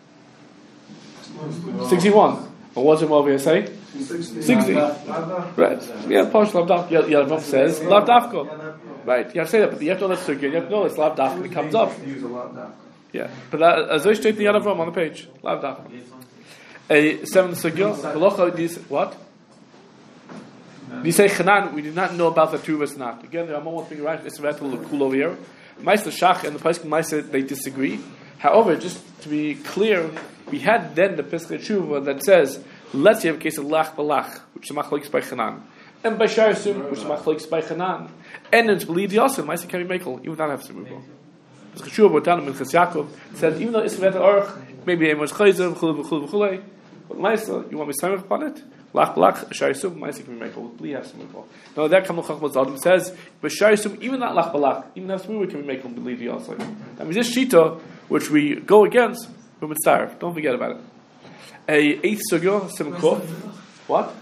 Speaker 1: 61. What was it over here say? 60. Right. Yeah, partial Lav Dafka. Yalav says Lav Dafka. Right. You have to say that, but you have to know that sugya. You have to know it's Lav Dafka. It comes up. Yeah. But as I state the Yalav on the page. Lav Dafka. A seventh sugya. Halacha. What? You say Chanan. We did not know about the two of us not. Again, there are more things right. It's about to look cool over here. Meister Shach and the Pesach Meister they disagree. However, just to be clear, we had then the Pesach Tshuva that says, let's say you have a case of Lach Balach, which is Machlokes by Chanan. And by Sharsum, which is Machlokes by Chanan, and it's believed the Yosef, Maisa can be Mekel, even without having to move on. As Cheshua Botan and Chas Yaakov said, even though it's Vet Orch, maybe it was Chayzer, V'chul, but Maisa, you want me to sign upon it? Lach Blach, Sharsum, Maisa can be Mekel, please have to move on. Now that Kamal Chachmas Adam says, but Sharsum, even not Lach Blach, even have to move, can be Mekel, believe the Yosef. That means this Shita, which we go against, we're mitzaref. Don't forget about it. A 8th sugya, Simkov. What?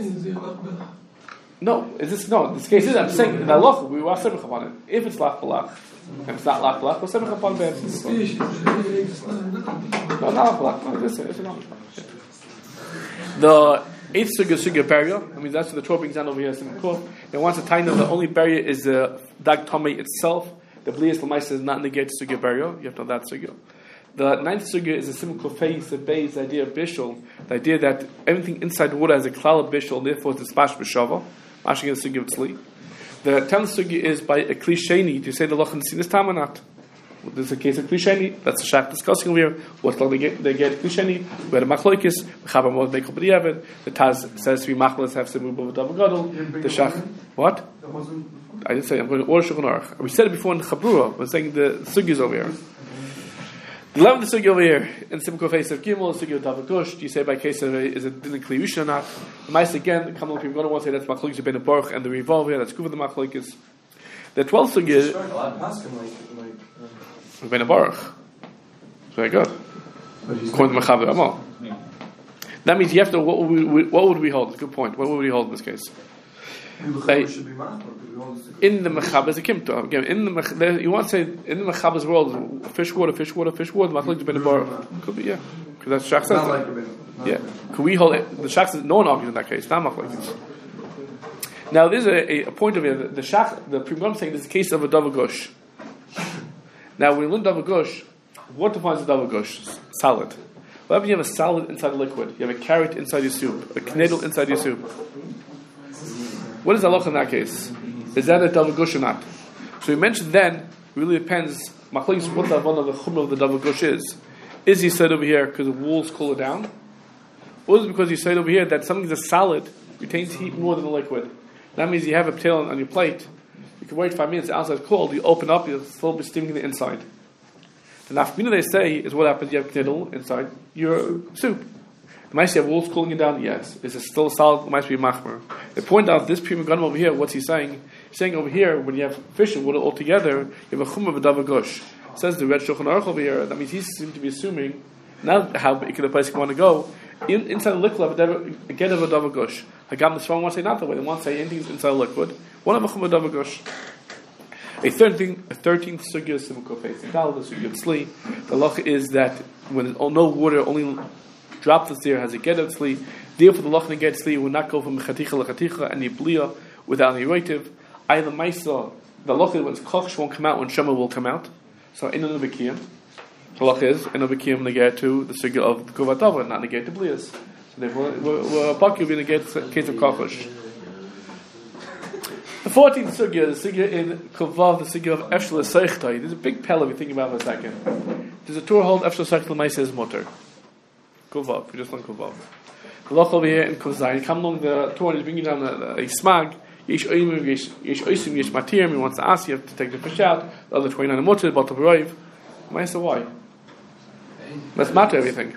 Speaker 1: No, is this no? This case is I'm saying in the halacha we were semich upon it. If it's lach balach, and it's not lach balach, we're semich upon it. No, not lach balach. No, it's not. The 8th sugya barrier. I mean that's what the Torah brings down over here. Simkov. They want to tell you the only barrier is the dag tomei itself. The blias l'maisa is not negate sugya barrier. You have to know that sugya. The 9th sugya is a simple face, the base, the idea of bishul, the idea that everything inside the water has a klal of bishul, therefore it's a spash b'shava, mashing the sugya of tzli. The 10th sugya is by a klisheni, to say the loch and sin is tam or not. This is a case of klisheni, that's the shach discussing over here, what long they get klisheni, we had a machlokes, mechaber mod mekel b'diavad, the Taz says three machlas have some move double gadol, the shach, what? I didn't say, I'm going to order Shulchan Aruch. We said it before in the Chabrua, we're saying the sugyas over here. The 11th sugya over here in Simkov Face of Gimel, sugya of Davagush. Do you say by case of is it din kliyusha or not? The mice again, the Kamal people going to want to say that's machlokes ben Baruch and the revolve here. That's good for the machlokes. The 12th sugya ben Baruch. Very good. According to Mechaber Amal. That means you have to. What would we hold? Good point. What would we hold in this case? In the Mechaber is a kimto. Again, you want to say in the Mechaber's world, fish water. Machlokes ben Baruch. Could be, yeah, because that's Shach says. Yeah, could we hold it? The Shach says no one argues in that case. Not machlokes. Now there's a point of view. The Shach, the Primam saying there's a case of a davagush. Now when you learn davagush, what defines a davagush? Salad. Whenever you have a salad inside a liquid, you have a carrot inside your soup, a knedel inside your soup. What is the halacha in that case? Is that a davagush or not? So we mentioned then, it really depends, machlokes what the avon of the chumrah of the davagush is. Is he said over here because the walls cool it down? Or is it because he said over here that something that's a salad retains heat more than a liquid? That means you have a potato on your plate, you can wait 5 minutes, the outside's cold, you open up, you'll still be steaming the inside. The nafkamina they say is what happens, you have knedel inside your soup. Might you have walls cooling it down? Yes. Is it still solid? It might be machmer. They point out this prima gunam over here. What's he saying? He's saying over here when you have fish and water all together, you have a chum of a davagush. Says the red Shulchan Aruch over here. That means he seems to be assuming not how big the place you want to go. Inside the liquid, again of a davagush. Hagam the strong one say not that way. They want to say anything inside a liquid. One of a chum of davagush. A 13th sugya is simul kofes. The sugya of tzli. The halacha is that when no water, only droplets there has a get of tzli. Therefore, the lachna get tzli will not go from chaticha lechaticha and the bliya without any roitiv. Either maisa, the lachna when koch won't come out when shema will come out. So in the bekiyim, the lachna is in the bekiyim negate to the sugya of kuvatava, not negate the bliyas. So therefore, we're bakiv in the case of kochosh. The 14th sugya, the sugya in Kuvav, the sugya of Efshel Seichtai. There's a big pella we think about it for a second. There's a Torah hold Efshel Seichtai Maisa is mutter. Kuvav, we just learned Kuvav. The loch over here in Kuvzai, you come along the Torah and he's bringing down a smag. Yesh oimim, yesh oisim, yesh matirim. He wants to ask you have to take the fish out. The other 29 mutter, but the roiv. Maisa, why? Let's matter everything.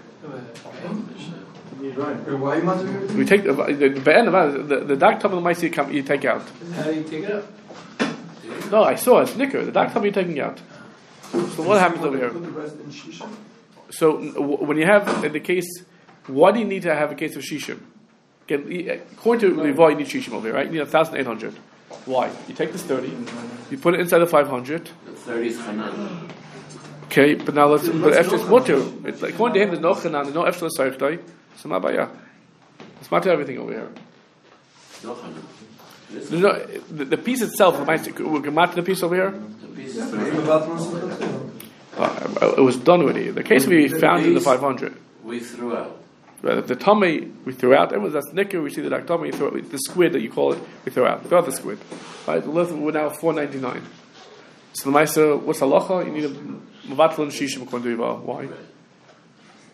Speaker 5: Why matter?
Speaker 1: We take the dark top of the Maisa you take out.
Speaker 3: How do you take it out?
Speaker 1: No, I saw it. Nicker, the dark top you're taking out. So what happens over here? So when you have in the case, why do you need to have a case of shishim? According to Levi, you need shishim over here, right? You need 1,800. Why? You take this 30, you put it inside the 500.
Speaker 2: The 30 is chanan.
Speaker 1: Okay, but now let's. But after it's mutter, it's like according to him, there's no chanan, there's no efshel sarchtai. So ma baya. It's matter everything over here.
Speaker 2: No chanan.
Speaker 1: No, the piece itself, we're matter the piece over here.
Speaker 2: The piece is
Speaker 1: It was done already. The case we found in the 500.
Speaker 2: we threw out.
Speaker 1: Right, the tummy we threw out. Everyone's that's nicker. We see the tummy. The squid that you call it, we throw out. Throw out the squid. Right, we're now $4.99. So the Maisa, what's halacha? You need a mavatl and shishim according to Yival. Why?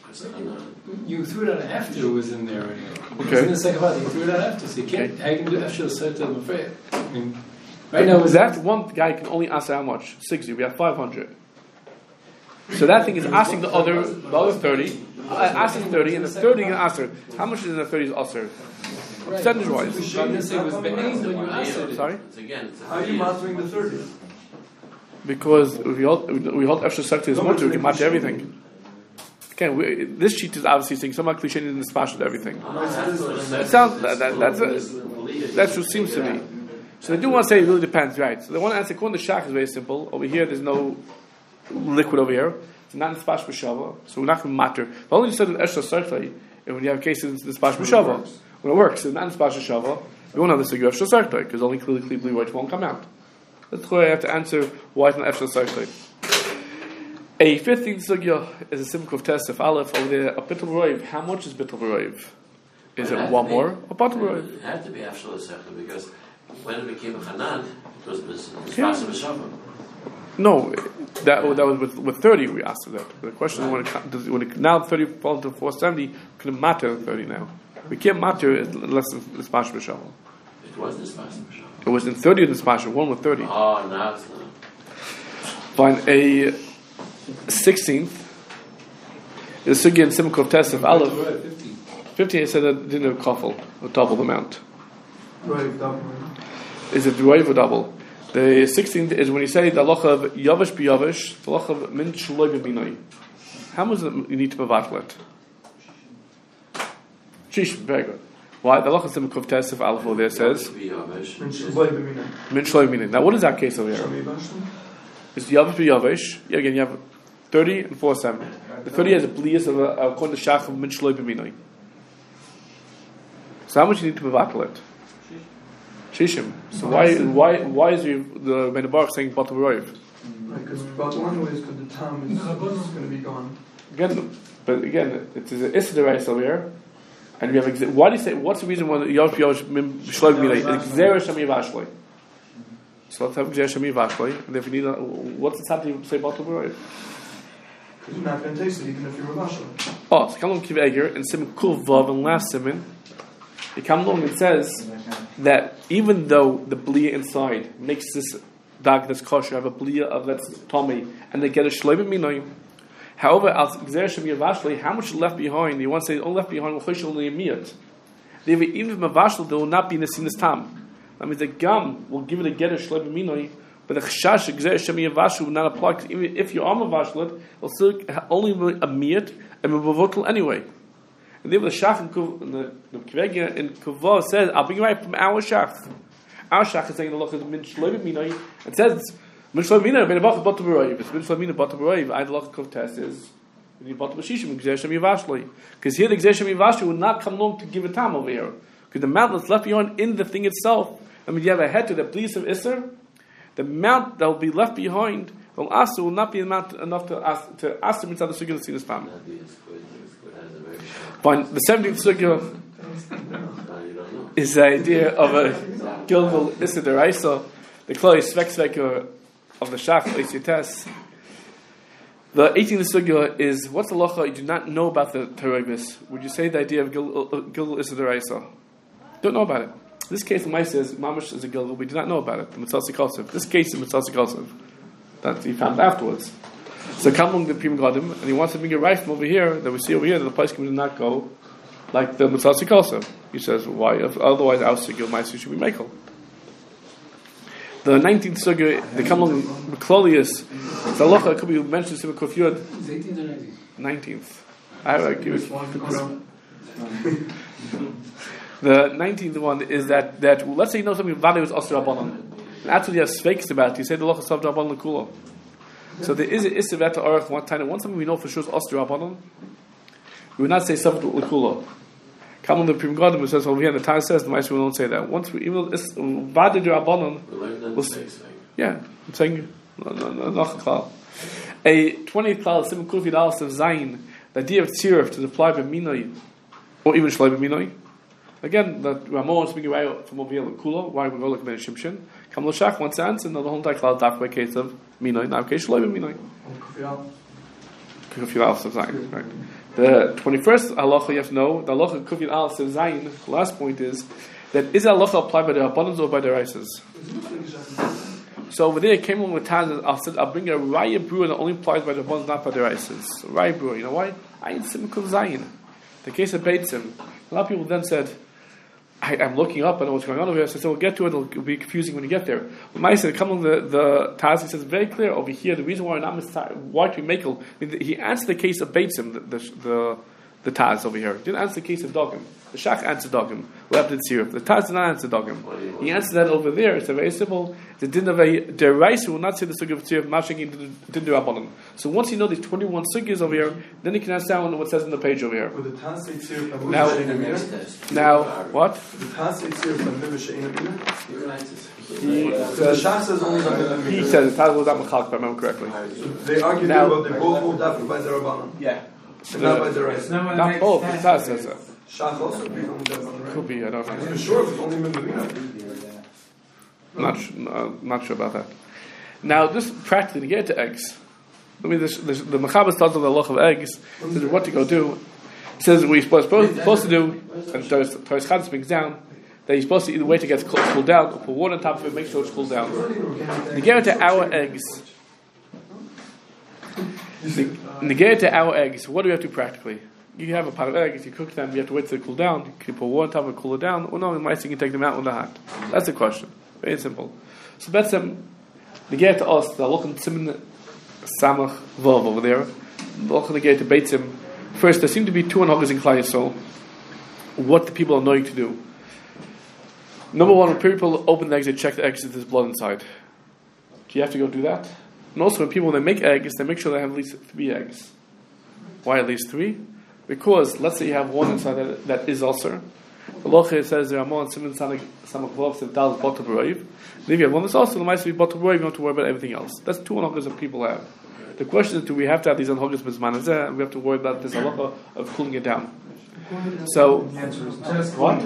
Speaker 3: You threw it out after it was in there already.
Speaker 1: Okay.
Speaker 3: In the second part, you threw it out after, so you can't. How you can do after the third time? I mean, right now
Speaker 1: that one guy can only answer how much? 60. We have 500. So that thing is asking the other 30, asking 30, and the 30 can answer. How much is in the 30 is answer? Percentage wise. Sorry?
Speaker 5: How are you mastering the 30?
Speaker 1: Because we hold extra sector as much, we can match everything. Again, this sheet is obviously saying some cliche in the special with everything. It sounds that's what seems to be. So they do want to say it really depends, right? So they want to answer according to Shach is very simple. Over here, there's no liquid over here. It's not in the Spash B'Shava, so we're not going to matter. But only said in Eshra Sartay, and when you have cases in the Spash B'Shava, when it works, it's not in the Spash B'Shava, you won't have this Eshra Sartay, because only clearly blue white won't come out. That's why I have to answer why it's not Eshra Sartay. A 15th sugya is a simple of Tesef Aleph over there. A Bittul Roiv. How much is Bittul Roiv? Is it one more or Bittul Roiv?
Speaker 2: It had to be Afshal Sechta because when it became a Hanan, it was Spash B'Shava.
Speaker 1: No, that was with 30 we asked that. The question is when it now 30 falls to 470, can it matter 30 now? We can't matter unless it's Spash B'Shava.
Speaker 2: It was the Spash B'Shava.
Speaker 1: It was in 30 in the Spash, one with 30.
Speaker 2: Oh, now it's not.
Speaker 1: Find a 16th. The Sugya in Simcha of Tesef Aleph. 15 said that it didn't have kafel, a double the amount.
Speaker 5: Right, double.
Speaker 1: Is it roiv or double? The 16th is when you say the halacha of yavish b'yavish, the halacha of min shloi b'binoi. How much you need to mevatel it? Shish, very good. Why? The halacha of Simcha of Tesef Aleph over there says min shloi b'binoi. Now what is that case over here? It's yavish b'yavish. Again, you have 30 and 470. The 30 has a blias of according to Shach of min shloi b'binoi. So how much you need to mevatel it? Shishim. So why is the Ben Baruch saying Batal Roiv?
Speaker 5: Because Batal anyways, because the time is going to be gone.
Speaker 1: Again, it is an Issa over here, and we have. Why do you say? What's the reason why Yosh Shloim Milay? Xera Shami Vashloi. So let's have Xera Shami Vashloi, and if you need, what's the time to say Batal Roiv?
Speaker 5: Because you're not going to taste it even if you're a Vashloi.
Speaker 1: Oh, so come along, Kiv Eger and Simon Kuv Vav and last Simon. It comes along and says that even though the blia inside makes this dag that's kosher have a blia of that's tummy, and they get a shleim minoim. However, as xer shemir vashlei, how much is left behind? You want to say only left behind will only a miyat. Even if mavashel, there will not be nesinas tam. That means the gum will give it a get a shleim minoim, but the chashash xer shemir vashlei will not apply. Even if you are mavashel, it will still only be a miyat and mavotel anyway. And then the Shach in the Kvegya in Kuvah says, I'll bring you right from our Shach. Our Shach is saying the look is min shloim minoi. It says min shloim minoi ben abach batam b'roiv. It's min shloim minoi batam b'roiv. I the look of test is you batam b'shishim gzeh shem yivashloi. Because here the gzeh shem yivashloi will not come along to give a time over here. Because the amount that's left behind in the thing itself. I mean, you have a head to the police of Isser. The amount that will be left behind will not be amount enough to ask the mitzvah the sugyah to see this family. Fine. The 17th sugya is the idea of a Gilgul Issa Deraisa, the Klai Svek of the Shach Eisites. The 18th sugya is what's the lacha you do not know about the Terevis? Would you say the idea of Gilgul Issa Deraisa? Don't know about it. This case, the Mai says Mamash is a Gilgul. We do not know about it. The Mitzvah Sikosov. This case is Mitzvah Sikosov that he found afterwards. So come along the Pim Gadim, and he wants to bring a right from over here that we see over here that the place can not go like the Mitzvah Sikosov. He says, why? Otherwise, our Sigil, my should be Michael. The 19th Sugya, they come along Miklolius. The halacha could be mentioned in Simon Kofyud.
Speaker 3: 18th or 19th?
Speaker 1: 19th. The 19th one is that let's say you know something value is Asr Rabbanon. And after you have fakes about it, you say the halacha Sav Rabbanon Lekula. So there is an Issa Veta Arach one time, and one something we know for sure is Asr Rabbanon. We would not say Sav Lekula. Come on the Prim Gadim, it says over here, and the Tana says, the Maestro will not say that. Once we, even though it's Vadid Rabbanon, yeah, I'm saying, no, a 20th klal, Simon Kufid Al of Zayin, the idea of Tzirif to apply by Minoi, or even Shloi by Minoi. Again, that Ramon wants to bring away from over here, Kula, why we go like Ben Shimshin. Kam Lo Shach wants to answer, and the whole entire klal, that's by case of Minoi, now case Shloi by Minoi. Kufid Al of Zayin, right. The 21st halacha you have to know, the halacha Kufin Al says Zayin, the last point is that is halacha applied by the Rabbanans or by the Raisas? So over there it came along with Taz, I said, I'll bring a Raya brewer that only applies by the Rabbanans, not by the Raisas. Raya brewer, you know why? Ayin Simkul Zayin. The case of Beitzim. A lot of people then said, I'm looking up, I know what's going on over here, so we'll get to it, it'll be confusing when you get there. But Ma'aseh, said, come on the Taz, he says very clear over here, the reason why we're not why do we make he answered the case of Beitzim, the Taz over here. He didn't answer the case of Dogim. The Shach answered Dogim. What happened to Tziruf? The Taz did not answer Dogim. He answered that over there. It's very simple. The din of a Deraisa will not say the sugya of Tziruf, Mashing din do Rabbanon. So once you know these 21 sugyas over here, then you can understand what says on the page over here.
Speaker 5: Would the Taz say Tziruf
Speaker 1: Now, what?
Speaker 5: The Taz say Tziruf and Mivish Einamina?
Speaker 1: The
Speaker 5: Shach says only that.
Speaker 1: He said the Taz was not Mechak, if I remember correctly.
Speaker 5: They argue
Speaker 1: Now-
Speaker 5: about they both moved after by the Rabbanon.
Speaker 3: Yeah.
Speaker 5: And not by the rest.
Speaker 1: Not both. The Taz says that.
Speaker 5: Shach also agrees on the Rabbanon.
Speaker 1: Could be, I don't know.
Speaker 5: I'm sure it's only Mivish.
Speaker 1: Not sure about that. Now, just practically to get to eggs. I mean, the Mechaber starts on the loch of eggs. Says what to go do. He says what you're supposed to do, and Torres Chadis brings down that you're supposed to either wait to get cooled down or put water on top of it, make sure it's cooled down. To get to our eggs. What do we have to do practically? You have a pot of eggs, you cook them, you have to wait till they cool down. You can put water on top and cool it down. Or no, you might you can take them out with the hot. That's the question. Very simple. So Betzem, the get to us, the Lochan Tzimn Samach Vav over there. The Lochan the get to Beitzim. First, there seem to be two anhagas in Klal Yisrael. What the people are knowing to do. Number one, when people open the eggs, they check the eggs if there's blood inside. Do you have to go do that? And also, when people when they make eggs, they make sure they have at least 3 eggs. Why at least 3? Because let's say you have one inside that is ulcer. The Locha says there are more Simon Samach Vav said Dal Bottle B'Roiv. And if you have one that's also the mice be Bottle B'Roiv, you don't have to worry about everything else. That's 2 anhagas that people have. The question is, do we have to have these anhagas b'zman hazeh, and we have to worry about this halacha of cooling it down? So, what?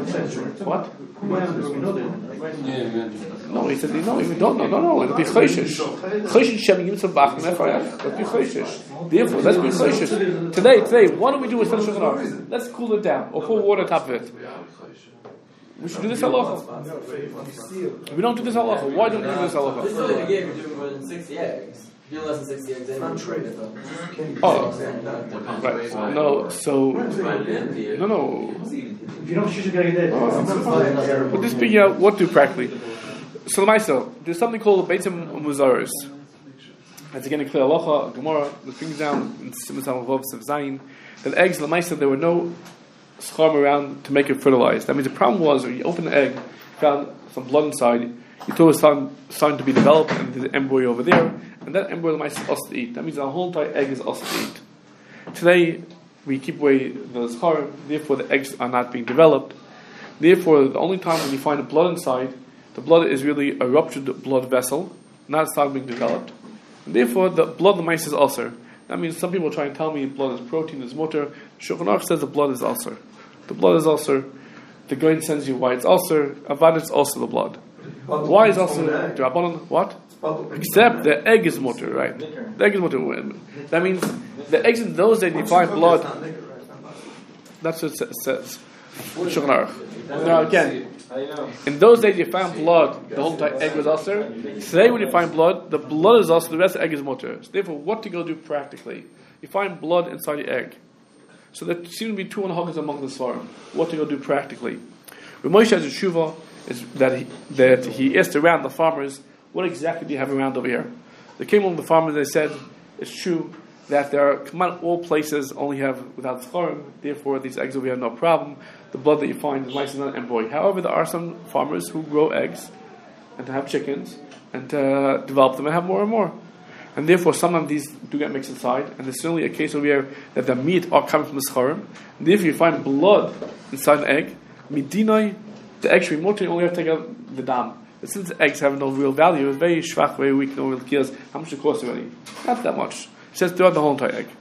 Speaker 1: No, he said, no, we don't know. No, it'll be choishish. Choishish shem yimtzah b'ach nefayach. It'll be choishish. Therefore, let's be choishish. Today, what do we do with Shulchan Aruch? Let's cool it down, or pour water on top of it. We should do this halacha. We don't do this halacha. Why don't we do this halacha?
Speaker 6: This is what if you're doing more than 60 eggs. If you're less than 60 eggs, then you trade it though.
Speaker 1: Oh, right. No, so no.
Speaker 4: If you don't shoot, you gotta get that.
Speaker 1: But this being out, what do practically? So Lamaisa, there's something called Beitzim Muzaros. That's again a clear halacha, Gemara, the brings down in Simon Samach Zayin that eggs Lamaisa there were no scham around to make it fertilized. That means the problem was when you open the egg, found some blood inside, you thought it was starting to be developed, and there's an embryo over there, and that embryo Lamaisa is us to eat. That means the whole entire egg is us to eat. Today, we keep away the schar, therefore the eggs are not being developed. Therefore, the only time when you find the blood inside, the blood is really a ruptured blood vessel, not starting being developed. And therefore, the blood of the mice is ulcer. That means some people try and tell me blood is protein, is mutter. Shulchan Aruch says the blood is ulcer. The blood is ulcer. The Goin sends you why it's ulcer. Avad is also the blood. Why is ulcer? What? Except the egg is mutter, right? The egg is mutter. That means the eggs in those days you find blood. That's what it says. Shulchan Aruch. Now again, in those days you found blood, the whole entire egg was ulcer. Today when you find blood, the blood is ulcer, the rest of the egg is mutter. So therefore, what to go do practically? You find blood inside the egg. So there seem to be 2 anhagas among the Svarim. What to go do practically? When Moshe has a tshuva, is that he asked around the farmers, what exactly do you have around over here? They came along the farmers, they said, it's true that there are, all places only have without Svarim, therefore these eggs over here are no problem. The blood that you find is nice and not embryo. However, there are some farmers who grow eggs and have chickens and develop them and have more and more. And therefore, sometimes these do get mixed inside, and there's certainly a case over here that the meat are coming from the scharim. And if you find blood inside the egg, midinai, the egg should be more, you only have to take out the dam. But since the eggs have no real value, it's very schwach, very weak, no real kilos, how much it costs already? Not that much. He says throughout the whole entire egg.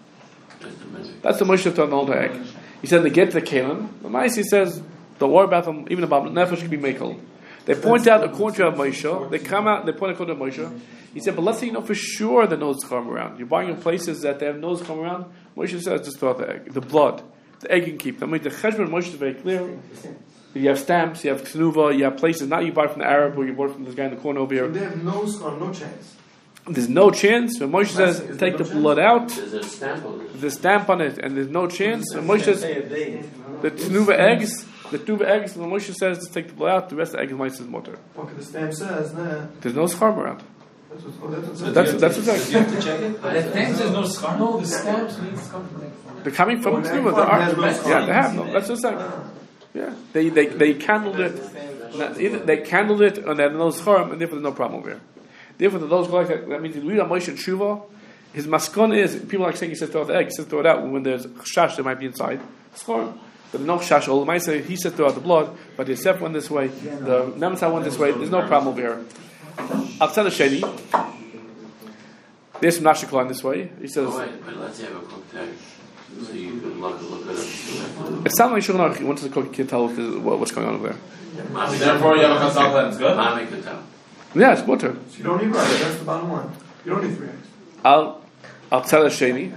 Speaker 1: That's the Moshe throughout the whole entire egg. He said they get to the kalim. The Maisi says, don't worry about them, even about nefesh can be makel. They point out according to Moshe. They come out and they point according to Moshe. He said, but let's say you know for sure the nose come around. You're buying in places that they have nose come around. Moshe says just throw out the egg, the blood. The egg you can keep. I mean, the cheshbon Moshe is very clear. You have stamps, you have ksuva, you have places. Now you buy from the Arab or you bought from this guy in the corner over here.
Speaker 5: So they have no scar, no chance.
Speaker 1: There's no chance. When Moshe says take the blood out,
Speaker 2: There's a stamp on it.
Speaker 1: there's a stamp on it, and there's no chance. When Moshe says the tnuva eggs, when Moshe says to take the blood out, the rest of the egg is Moshe's motor.
Speaker 5: Okay, the stamp says, nah.
Speaker 1: There's no scar around.
Speaker 5: That's
Speaker 1: That's exactly.
Speaker 7: You have to check it. The stamps is no scar. No, the stamps needs to come from
Speaker 1: They're coming from the tnuva. Yeah, they have no. That's just like. Yeah, they candled it. Either they candled it, and they had no scar, and therefore there's no problem over here. Therefore, those guys that means you read on Moshe Tshuva, his maskon is people are like saying he says throw out the egg, he says throw it out when there's chash that might be inside. Scar. But no chash. All the might say he says throw out the blood, but the Yosef went this way, the Nemesah went this way. There's no problem over here. Outside the Sheni, there's some Nashik line this way. He says.
Speaker 2: Oh, wait, but let's say I have a cooked egg. So you could look at it.
Speaker 1: It sounds like Shulchan Aruch. You went to the cook, you can't tell what's going on over there.
Speaker 7: Therefore, you have a consultant. It's good.
Speaker 2: Mommy could tell.
Speaker 1: Yeah, it's water.
Speaker 5: So you don't need rice, that's the bottom line. You don't need 3 eggs.
Speaker 1: I'll tell a Sheni.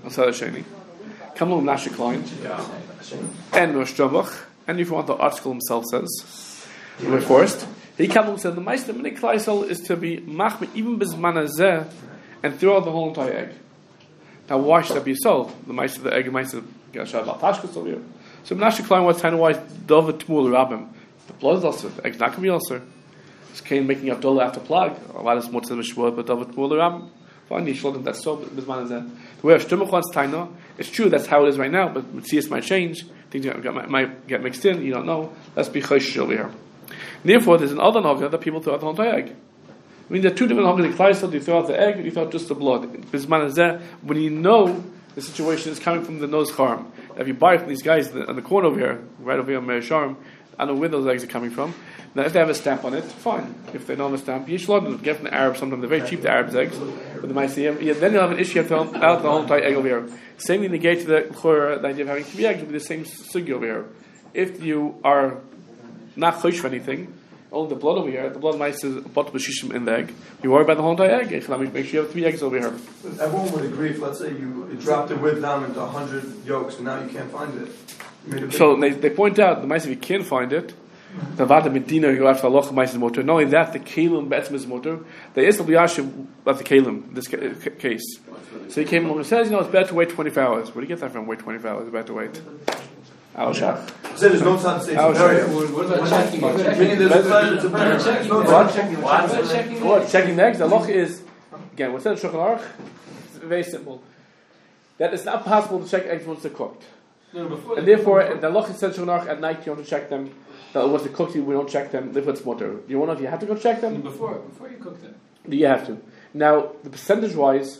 Speaker 1: Come along, Nashik line. And Rosh Javach. And if you want, the article himself says. We're first. He comes and said the Meister Minik Kleisel is to be machme even bizman hazeh and throw out the whole entire egg. Now, why should that be so? The Meister, the egg, Meister, Tashkus over here. So Menashe Klein was kind of why David Tmul Rabbim. The blood is also, the egg's not going to be also. It's Cain making up Dola after plug. A lot of more to the Mishwar, but David Tmul Rabbim. Finally, he showed them that's so bizman hazeh. The way of Shtumachon's Taina, it's true that's how it is right now, but Matthias might change. Things might get mixed in, you don't know. Let's be Choshish over here. Therefore, there's an other Hogah that people throw out the whole entire egg. I mean, there are two different Hogahs in Kleisel. You throw out the egg, you throw out just the blood. Bizman hazeh, when you know the situation is coming from the nose harm. If you buy it from these guys in the corner over here, right over here on Meir Sharm, I don't know where those eggs are coming from. Now, if they have a stamp on it, fine. If they don't have a stamp, you should get from the Arabs. Sometimes they're very cheap, the Arabs' eggs. But they might see them. Yeah, then you'll have an issue. You have to throw out the whole entire egg over here. Same thing negate to the idea of having 3 eggs will be the same sugi over here. If you are not chosh for anything, only the blood over here, the blood might say bottle b'shishim in the egg. You worry about the whole entire egg. Make sure you have 3 eggs over here.
Speaker 5: Everyone would agree if, let's say, you dropped it with them into 100 yolks and now you can't find it.
Speaker 1: So they point out the mice if you can't find it, the vada medina you go after Allah mice motor. Not only that, the kalim betzim motor. There is the liyashim of the kalim in this case. So he came along and says, it's better to wait 24 hours. Where do you get that from? Wait 24 hours. It's better to wait. Al Shach.
Speaker 5: So there's no time to say it's very.
Speaker 7: What about checking?
Speaker 5: Meaning there's a time it's a better.
Speaker 1: What? Checking the eggs. The loch is again. What's that? Shulchan Aruch. It's very simple. That it's not possible to check eggs once they're cooked. And therefore, the loch is said Shulchan Aruch at night. You want to check them. Once they're cooked, we don't check them. Therefore, it's mutter. You want to know if you have to go check them
Speaker 3: before you cook them.
Speaker 1: You have to. Now, the percentage-wise,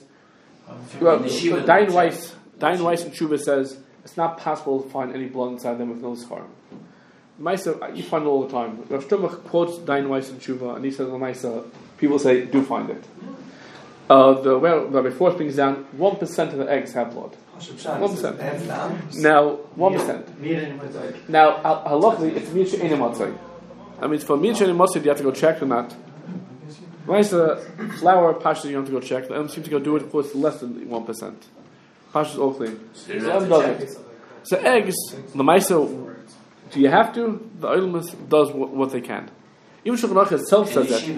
Speaker 1: Dayan Weiss in Tshuva says it's not possible to find any blood inside them with no schar. Maisa, you find it all the time. Rav Shtumach quotes Dayan Weiss in Tshuva, and he says, Maisa, people say, do find it. The Rabbi Force brings down 1% of the eggs have blood. 1%. Now, 1%. Now, halachically, it's Mircha Eina Matzai. I mean, for Mircha Eina Matzai, you have to go check or not. Maisa, flour, pashas, you have to go check. The Elm seems to go do it, of course, less than 1%. Pashas all clean. So Elm doesn't. So eggs, the Maisa, do you have to? The Elm does what they can. Even Shulchan Aruch itself says that.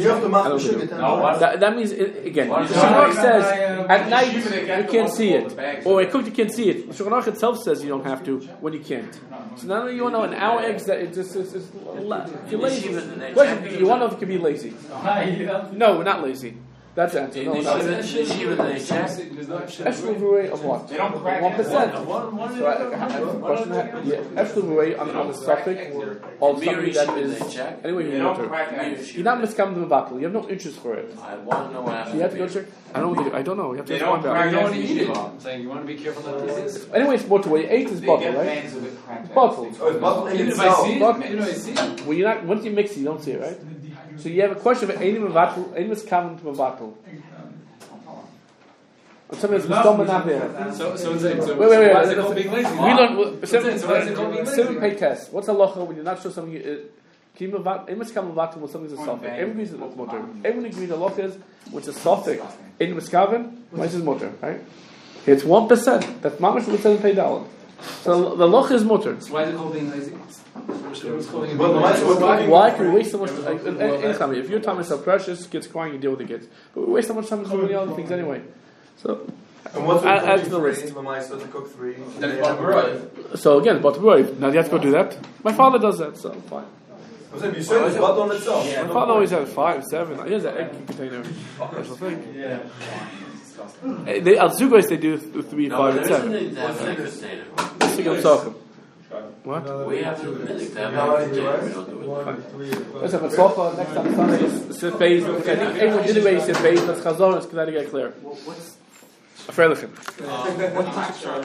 Speaker 1: That means, again, Shulchan Aruch says, at night you can't see it. Or cooked you can't see it. Shulchan Aruch itself says you don't have to when you can't. So now you want to know in our eggs that it's just, if you're lazy. You want to know if you can be lazy. No, we're not lazy. That's the answer. No, Eshluvuray of what? 1%. So question on the suffix of something that is anyway you're not miskam the battle. You have no interest for it.
Speaker 2: I want to know what
Speaker 1: you have to go check. I don't know. You have to find out.
Speaker 3: I'm saying you want to be careful not to eat it.
Speaker 1: Anyway, it's bottle. What you ate is bottle, right? Bottle.
Speaker 3: Even if I see it.
Speaker 1: Well, you're not. Once you mix it, you don't see it, right? So you have a question of Einim is coming to Mavatul. Something that's not there.
Speaker 3: So
Speaker 1: wait.
Speaker 3: Why is it called being lazy?
Speaker 1: We learn 7 pay test. What's halacha when you're not sure something Something's a suffix. Everyone agrees it's mutter. Everyone agrees the loch is which is suffix in Miskaven, which is mutter, right? It's 1%. That's mamash would say pay down. So the loch is mutter.
Speaker 3: So why is it called being lazy?
Speaker 1: Why can we waste so much time? If your time is so precious, kids crying, you deal with the kids. But we waste so much time doing many other things anyway. So
Speaker 5: And what's
Speaker 1: add to the list.
Speaker 5: to cook 3.
Speaker 1: So again, but now you have to go do that. My father does that, so fine.
Speaker 5: You said it's bought on itself.
Speaker 1: My father always had 5, 7. He has an egg container. That's the thing. They al zugos they do 3, 5, and 7. Let's think of talking. What?
Speaker 2: We have to admit to have a container. We don't do it.
Speaker 1: Let's have a sofa next time Sunday. It's phase. I think everyone did away. He said phase. That's chazon. It's going to get clear. What's a fair